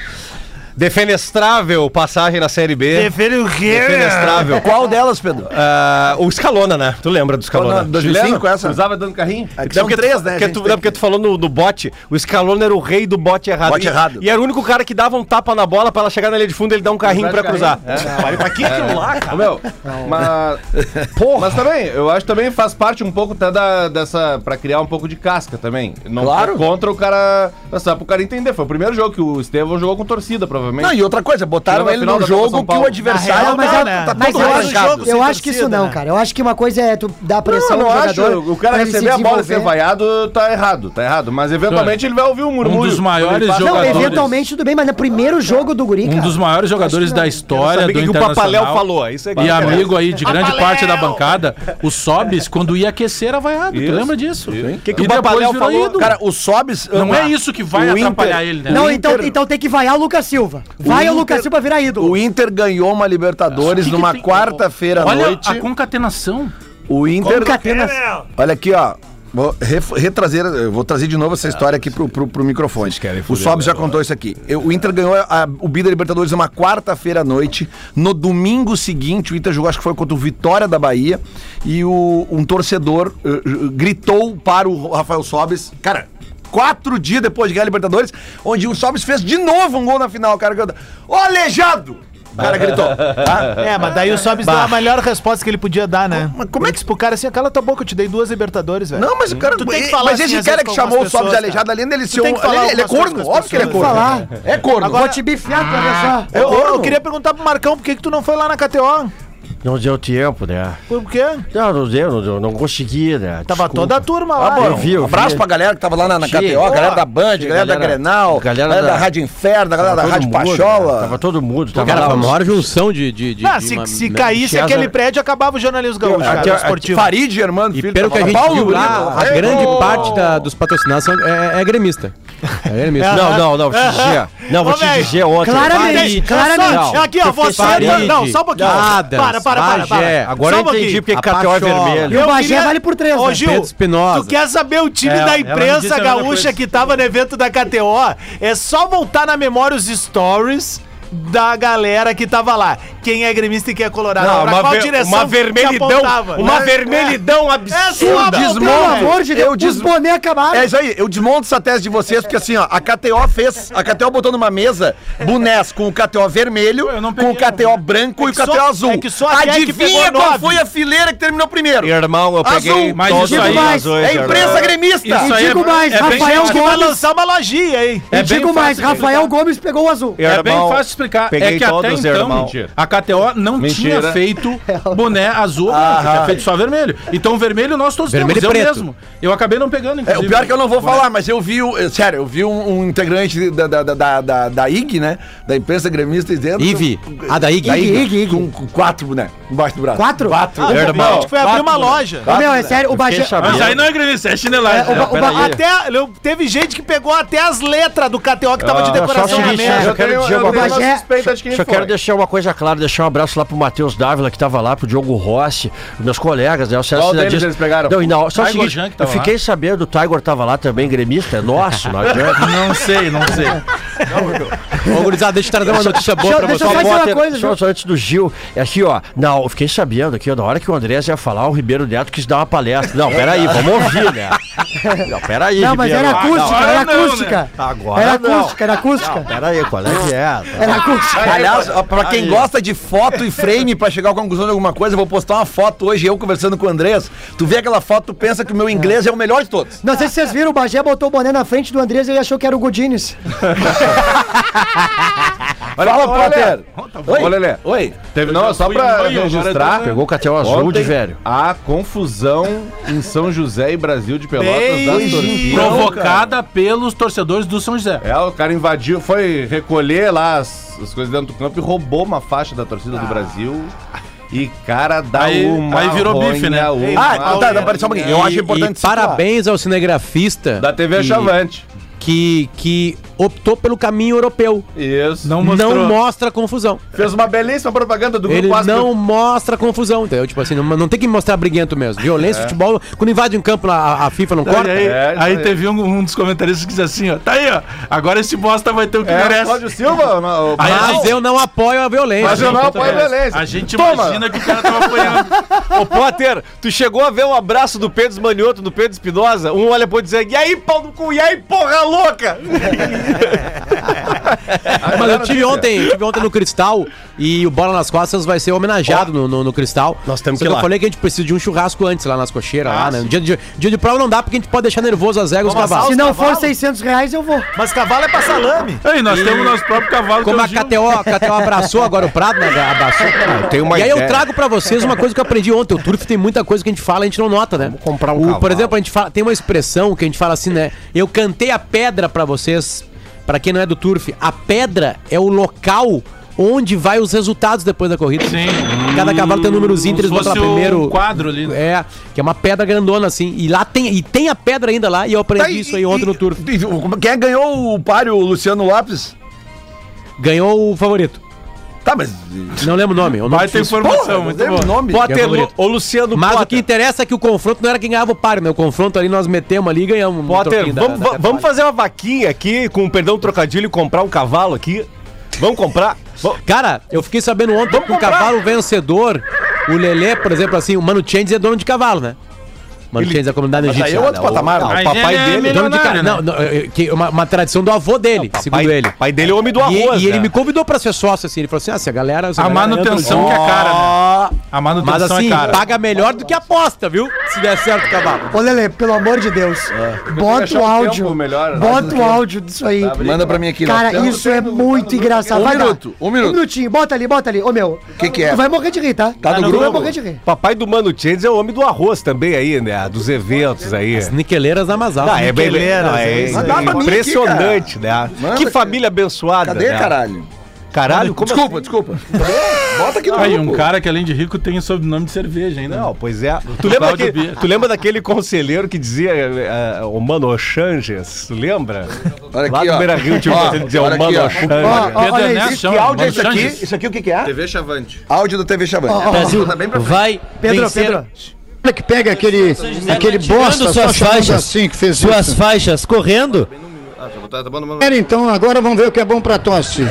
defenestrável passagem na Série B. Defenestrável. Qual delas, Pedro? Ah, o Scalona, né? Tu lembra do Scalona? Não, dois mil e cinco, essa? Cruzava dando carrinho? É que são três, né? Porque A gente tu, tem não, porque tu falou no, do bote. O Scalona era o rei do bote errado. Bote e, errado. E era o único cara que dava um tapa na bola pra ela chegar na linha de fundo e ele dar um carrinho pra cruzar. É. Pra que aquilo lá, cara? Meu, mas, mas também, eu acho que também faz parte um pouco até da, dessa, pra criar um pouco de casca também. Não Claro. contra o cara, só pro cara entender. Foi o primeiro jogo que o Estevão jogou com torcida, provavelmente. Não, e outra coisa, botaram Tirou a ele final num da Copa jogo São que Paulo. o adversário Na mas tá, eu, tá mas todo eu acho, arrancado. eu acho que isso não, cara. Eu acho que uma coisa é tu dar pressão Não, eu no não acho. jogador. O cara pra ele se receber a bola e ser desenvolver. vaiado tá errado, tá errado. Mas eventualmente ele vai ouvir um murmúrio. Um dos maiores Quando ele passa- Não, jogadores. eventualmente tudo bem, mas no primeiro jogo do Guri, Um cara. dos maiores jogadores da história Sabe do o que, que o Internacional. Papaléu falou? Isso é E amigo aí de grande parte da bancada, o Sobis, quando ia aquecer, era vaiado. Tu lembra disso? O que, que E o Papaléu depois virou falou? ídolo. Cara, o Sobis. Não é isso que vai o atrapalhar Inter- ele, né? Não, o então, Inter- então tem que vaiar o Lucas Silva. Vai o, Inter- Lucas Silva virar ídolo. O Inter ganhou uma Libertadores Que que numa tem- quarta-feira à Olha noite. a concatenação. O Inter. Concatena- Olha aqui, ó. Vou ref- retrazer, eu vou trazer de novo essa história aqui pro, pro, pro microfone. O Sobs já contou isso aqui. Eu- o Inter ganhou a- o Bi da Libertadores numa quarta-feira à noite. No domingo seguinte, o Inter jogou, acho que foi contra o Vitória da Bahia. E o, um torcedor uh, uh, gritou para o Rafael Sobis. Cara, quatro dias depois de ganhar a Libertadores, onde o Sobis fez de novo um gol na final. O cara gritou: "Ô, aleijado!" O cara gritou. Tá? É, mas daí o Sobis deu a melhor resposta que ele podia dar, né? Mas como é Ele que- disse pro cara assim, cala tua boca, eu te dei duas Libertadores, velho. Não, mas o cara. Tu tem que ele- falar mas esse assim, às cara vezes, que com chamou o algumas Sobs de pessoas, aleijado, cara. além dele Tu ser tem um. que falar Ele, ele é algumas corno, coisas com as óbvio que ele é pessoas. corno. Falar. É corno. Vou te bifiar, tu vai deixar. Eu, eu, eu queria perguntar pro Marcão por que, que tu não foi lá na K T O. Não deu tempo, né? Por quê? Não, não deu, não, deu, não consegui, né? Tava Desculpa. toda a turma lá. Ah, bom, eu vi, eu um abraço vi. pra galera que tava lá na, na Sim. K T O, a galera Pô, da Band, sim, galera da galera- Grenal, galera galera da, da- Rádio Inferno, a galera da Todo Rádio mundo, Pachola. né? Tava todo mundo. Tava Cara, lá foi a os- maior junção de. de, de, Ah, de se, uma- se né? caísse César- aquele prédio, acabava o jornalismo gaúcho, Eu- cara, até- esportivo. Farid Germano, E filho pelo da- que a gente Paulo viu Brito, lá, a é, grande ô, parte da- dos patrocinados são- é, é gremista. É gremista. Não, não, não, vou te dizer. Não, vou Ô, te velho, dizer ontem. claramente, Farid. claramente. Não, Aqui, ó, você... Farid, Não, só um pouquinho. Adams, para, para, para, para. Bagé. Agora Só eu um entendi pouquinho. porque A Cateó é Pachola. vermelho. E o Eu Bagé queria- vale por três, Ô, né? Gil, Pedro Espinosa. tu quer saber o time É, da ela me disse imprensa a mesma gaúcha coisa. que tava no evento da K T O? É só voltar na memória os stories da galera que tava lá. Quem é gremista e quem é colorado. Não, Pra uma, qual ver- direção uma que vermelhidão, apontava? uma É. vermelhidão É absurda. só Eu apontar, desmonto. Pelo amor de Deus, Eu os des- bonés acabaram. É isso aí, eu desmonto essa tese de vocês, porque assim, ó, a K T O fez, a K T O botou numa mesa bonés com o K T O vermelho, Eu não com peguei, o K T O branco É e o que K T O só- azul. é que só até que Adivinha pegou qual nove. foi a fileira que terminou primeiro? Irmão, eu peguei Azul, mas todos isso os aí- azul, É imprensa gremista. Isso E aí digo é- mais, é bem Rafael Acho que vai Gomes. lançar uma lojinha, hein? E É digo bem mais, fácil de Rafael Gomes pegou o azul. É bem Irmão, fácil explicar. peguei É que até todos, então, irmão. mentira, a K T O não Mentira. tinha feito boné azul, branco, tinha feito só vermelho. Então vermelho nós todos Vermelho temos, e eu preto. mesmo. Eu acabei não pegando, É, inclusive. o pior é que eu não vou falar, mas eu vi, o- sério, eu vi um, um integrante da, da, da, da, da, da I G, né? Da imprensa gremista dizendo. Ig. Ah, da Ig. Da I G, Ig, Ig. Com, com quatro bonés embaixo do braço. Quatro? Quatro. Ah, Irmão, a gente foi abrir uma quatro, loja. Ô, meu, é sério, o Bagé... Mas aí não é gremista, é chinelagem. É, o ba- o ba- Até, eu- teve gente que pegou até as letras do K T O que tava de Ah, decoração só o na seguinte, mesa. eu quero dizer eu uma tenho coisa- uma suspeita de quem Só foi. quero deixar uma coisa clara deixar um abraço lá pro Matheus Dávila, que tava lá, pro Diogo Rossi, meus colegas, né? O César Qual deles Cidadista. eles pegaram? Não, e não, só o Tiger seguinte, Jean que eu tava lá. fiquei sabendo, o Tiger tava lá também, gremista, é nosso, não adianta. Não sei, não sei. Ô, gurizada, deixa eu trazer uma notícia boa pra Deixa vocês. eu fazer uma Potter, coisa, só, Ju. só antes do Gil, é aqui, ó. Não, eu fiquei sabendo aqui, ó, na hora que o Andrés ia falar, o Ribeiro Neto quis dar uma palestra. Não, peraí, vamos ouvir, né? Não, peraí, Não, mas Ribeiro. era acústica, agora era não, né? acústica. Agora Era não. acústica, era acústica. Peraí, qual é que é? Era acústica. Aliás, ó, pra quem gosta de foto e frame pra chegar à conclusão de alguma coisa, eu vou postar uma foto hoje, eu conversando com o Andrés. Tu vê aquela foto, tu pensa que o meu inglês é o melhor de todos. Não sei se vocês viram, o Bagé botou o boné na frente do Andrés e ele achou que era o Godines. Olha, Fala, olha, Potter. Oi, Ô, Lelê. Oi. Teve, não, só fui pra em banho, registrar. agora eu tô- Pegou o Catel Azul de Ontem, velho. a confusão em São José e Brasil de Pelotas Bem, das torcidas. Provocada pelos torcedores do São José. É, o cara invadiu, foi recolher lá as, as coisas dentro do campo e roubou uma faixa da torcida do Brasil. E, cara, dá Aí- uma aí virou ronha, bife, né? uma Ah, então tá, não, pera só um pouquinho. Eu acho importante E parabéns ao cinegrafista Da T V que, Chavante. que, que optou pelo caminho europeu. Isso. Não mostrou. Não mostra confusão. Fez uma belíssima propaganda do Ele grupo Asper. não mostra confusão, entendeu? Tipo assim, não, não tem que mostrar briguento mesmo. Violência, futebol, quando invade um campo, a, a FIFA não E corta. aí, É, isso aí aí. teve um, um dos comentaristas que disse assim, ó, tá aí, ó, agora esse bosta vai ter o que É, merece. Cláudio Silva? Não, Aí a Mas gente- eu não apoio a violência. Mas eu não apoio a violência. A gente Toma. imagina que o cara tava apoiando. Ô, Potter, tu chegou a ver um abraço do Pedro Manioto no Pedro Espinosa? Um olha pro outro e diz, e aí, pau no cu, e aí, porra louca? Mas eu tive ontem, eu tive ontem no Cristal e o Bola nas Costas vai ser homenageado no, no, no Cristal. Nós temos Só que ir eu lá. falei que a gente precisa de um churrasco antes lá nas cocheiras, lá, né? Dia de, dia de prova não dá porque a gente pode deixar nervoso as regras os cavalos. Se não for seiscentos reais, eu vou. Mas cavalo é pra salame. Aí, nós temos nosso próprio cavalo. Como que é a o Gil. K T O, a K T O abraçou agora o Prado, né? Abraçou. tenho uma e aí eu ideia. trago pra vocês uma coisa que eu aprendi ontem. O Turf tem muita coisa que a gente fala e a gente não nota, né? Vamos comprar um o, Por cavalo. exemplo, a gente fala, tem uma expressão que a gente fala assim, né? Eu cantei a pedra pra vocês, pra quem não é do Turf. A pedra é o local onde vai os resultados depois da corrida. Sim. Cada cavalo tem um númerozinho, Como eles se botam lá fosse primeiro. um quadro ali. É, que é uma pedra grandona assim. E lá tem, e tem a pedra ainda lá, e eu aprendi Tá, e- isso aí ontem e- no Turf. e- Quem é que ganhou o páreo, o Luciano Lopes? Ganhou o favorito. Tá, mas. Não lembro o nome. O nome Vai ter difícil. informação, Não muito lembro o bom. nome. Potter, Potter, favorito. Lu- ô Luciano Mas o que Potter. interessa é que o confronto não era quem ganhava o páreo, né? O confronto ali nós metemos ali e ganhamos. um Potter, troquinho da- vamos, da va- vamos fazer uma vaquinha aqui, com perdão do trocadilho, e comprar um cavalo aqui? Vamos comprar? Vamos- Cara, eu fiquei sabendo ontem que um cavalo vencedor, o Lelê, por exemplo, assim, o Mano Changes é dono de cavalo, né? Mano Changes é a comunidade Mas aí egípcia. é outro patamar. Não, né? o papai ele é dele, melhor- Dono de ca... milionário, Não, não, é, que uma, uma tradição do avô dele, segundo ele. pai, pai dele é o homem do E, arroz, e ele né? me convidou pra ser sócio, assim. Ele falou assim: ah, se a galera. se A galera manutenção entra- que é cara, né? A Mas manutenção assim, é cara. paga melhor do que aposta, viu? Se der certo o cavalo. Ô, Lelê, pelo amor de Deus. Bota achar o um áudio. tempo melhor. Bota o áudio disso aí. Manda pra mim aqui. Cara, nós temos- isso é muito engraçado. Um Vai dar. minuto, um minuto. Um minutinho, bota ali, bota ali. Ô, meu. O Que que é? Tu vai morrer de rir, tá? Tá no Tu grupo? vai morrer de rir. Papai do Mano Changes é o homem do arroz também aí, né? Dos eventos aí. As niqueleiras da Masal. Ah, é bem Niqueleiras, não, é é isso aí. Manda pra mim impressionante, né? Manda, que cara. família abençoada, Cadê, né? caralho? Caralho, como Desculpa, desculpa. Bota aqui no Aí, grupo. um cara que além de rico tem o sobrenome de cerveja ainda. Não, pois é. Tu lembra, Cláudio daquele, Bia. tu lembra daquele conselheiro que dizia eh, eh, o Mano Changes? Tu lembra? Olha Lá aqui, no ó. Beira Rio tinha Ó, um que dizia o olha Mano aqui, ó. Ó, Changes. ó, Pedro olha Ernesto isso. chama, Que áudio é Mano isso aqui? Changes. Isso aqui o que que é? T V Chavante. Áudio do T V Chavante. Ó, ó, Brasil vai Pedro, vencer Pedro. Olha que pega aquele, aquele tirando bosta, suas só chamando faixas, assim que fez suas isso. faixas correndo. Pera, então, agora vamos ver o que é bom pra tosse.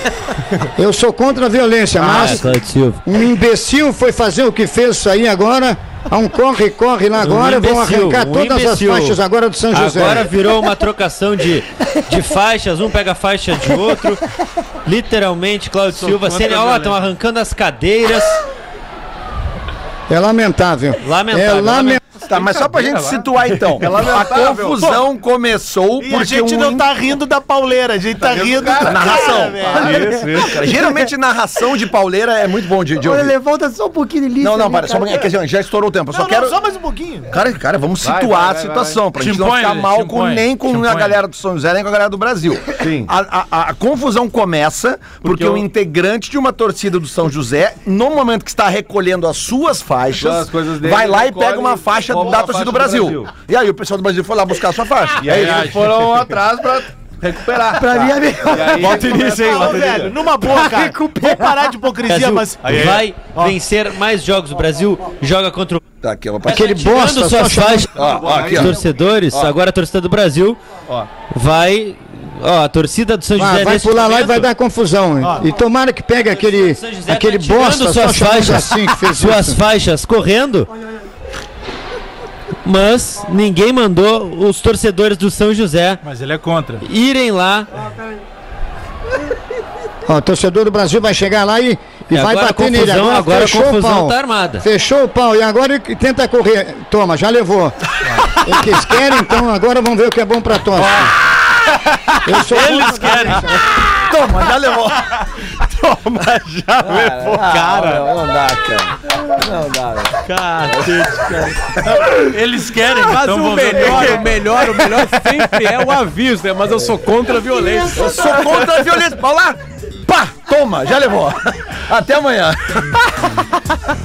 Eu sou contra a violência, mas Cláudio Silva. um imbecil foi fazer o que fez isso aí agora. Há um corre-corre lá agora, vão imbecil, arrancar um todas imbecil. as faixas agora do São José. Agora virou uma trocação de, de faixas, um pega a faixa de outro. Literalmente, Cláudio Silva, contra a sendo, ó, violência. estão arrancando as cadeiras. É lamentável. Lamentável, É lamentável. Tá, mas só pra gente situar então. A confusão começou E a porque gente um não tá rindo da pauleira, a gente tá rindo da narração. Isso, isso. Cara, geralmente narração de pauleira é muito bom de, de Ô, ouvir. Lelê, volta só um pouquinho de lista. Não, não, ali, para, só um cara. pouquinho. É que assim, já estourou o tempo. Eu só Não, quero. não, só mais um pouquinho. Cara, cara, vamos Vai, situar vai, a vai, situação, pra vai. gente não Te impõe, ficar Lelê, mal te com, impõe, nem com te a impõe. galera do São José, nem com a galera do Brasil. Sim. A, a- a- a confusão começa porque, eu- o integrante de uma torcida do São José, no momento que está recolhendo as suas faixas, As coisas dele, vai lá e recolhe pega uma faixa rouba da a torcida faixa do do Brasil. Brasil. E aí o pessoal do Brasil foi lá buscar a sua faixa. E aí É, eles foram atrás pra recuperar. Pra mim é melhor. E aí, Bota início aí, Não, bota velho, início. numa boa, cara. Vamos parar de hipocrisia, Brasil mas... vai vencer mais jogos. O Brasil joga contra o... Tá aqui, ó. Aquele bosta, Tirando só suas chamando- faixas, Ó, ó, aqui, os ó. torcedores, agora a torcida do Brasil vai... Ó, a torcida do São José Vai, vai nesse pular lá e momento- vai dar confusão. hein? E tomara que pegue aquele, São José aquele tá tirando bosta, só suas chamando faixas, assim, que fez suas isso. faixas correndo. Mas ninguém mandou os torcedores do São José Mas ele é contra. irem lá. Ó, o torcedor do Brasil vai chegar lá e, e E vai agora a bater nele. confusão- Agora, agora a fechou o confusão pau. tá armada. Fechou o pau. E agora ele tenta correr. Toma, já levou. O que eles querem, então agora vamos ver o que é bom pra tosse. Eu sou Eles querem. Toma, já levou. Toma, já levou, cara. Não, não dá, cara. Não dá, velho. Eles querem, Mas então o vamos ver. melhor, o melhor, o melhor sempre é o aviso, né? Mas eu sou contra a violência. Eu sou contra a violência. Vai lá. Pá, toma, já levou. Até amanhã.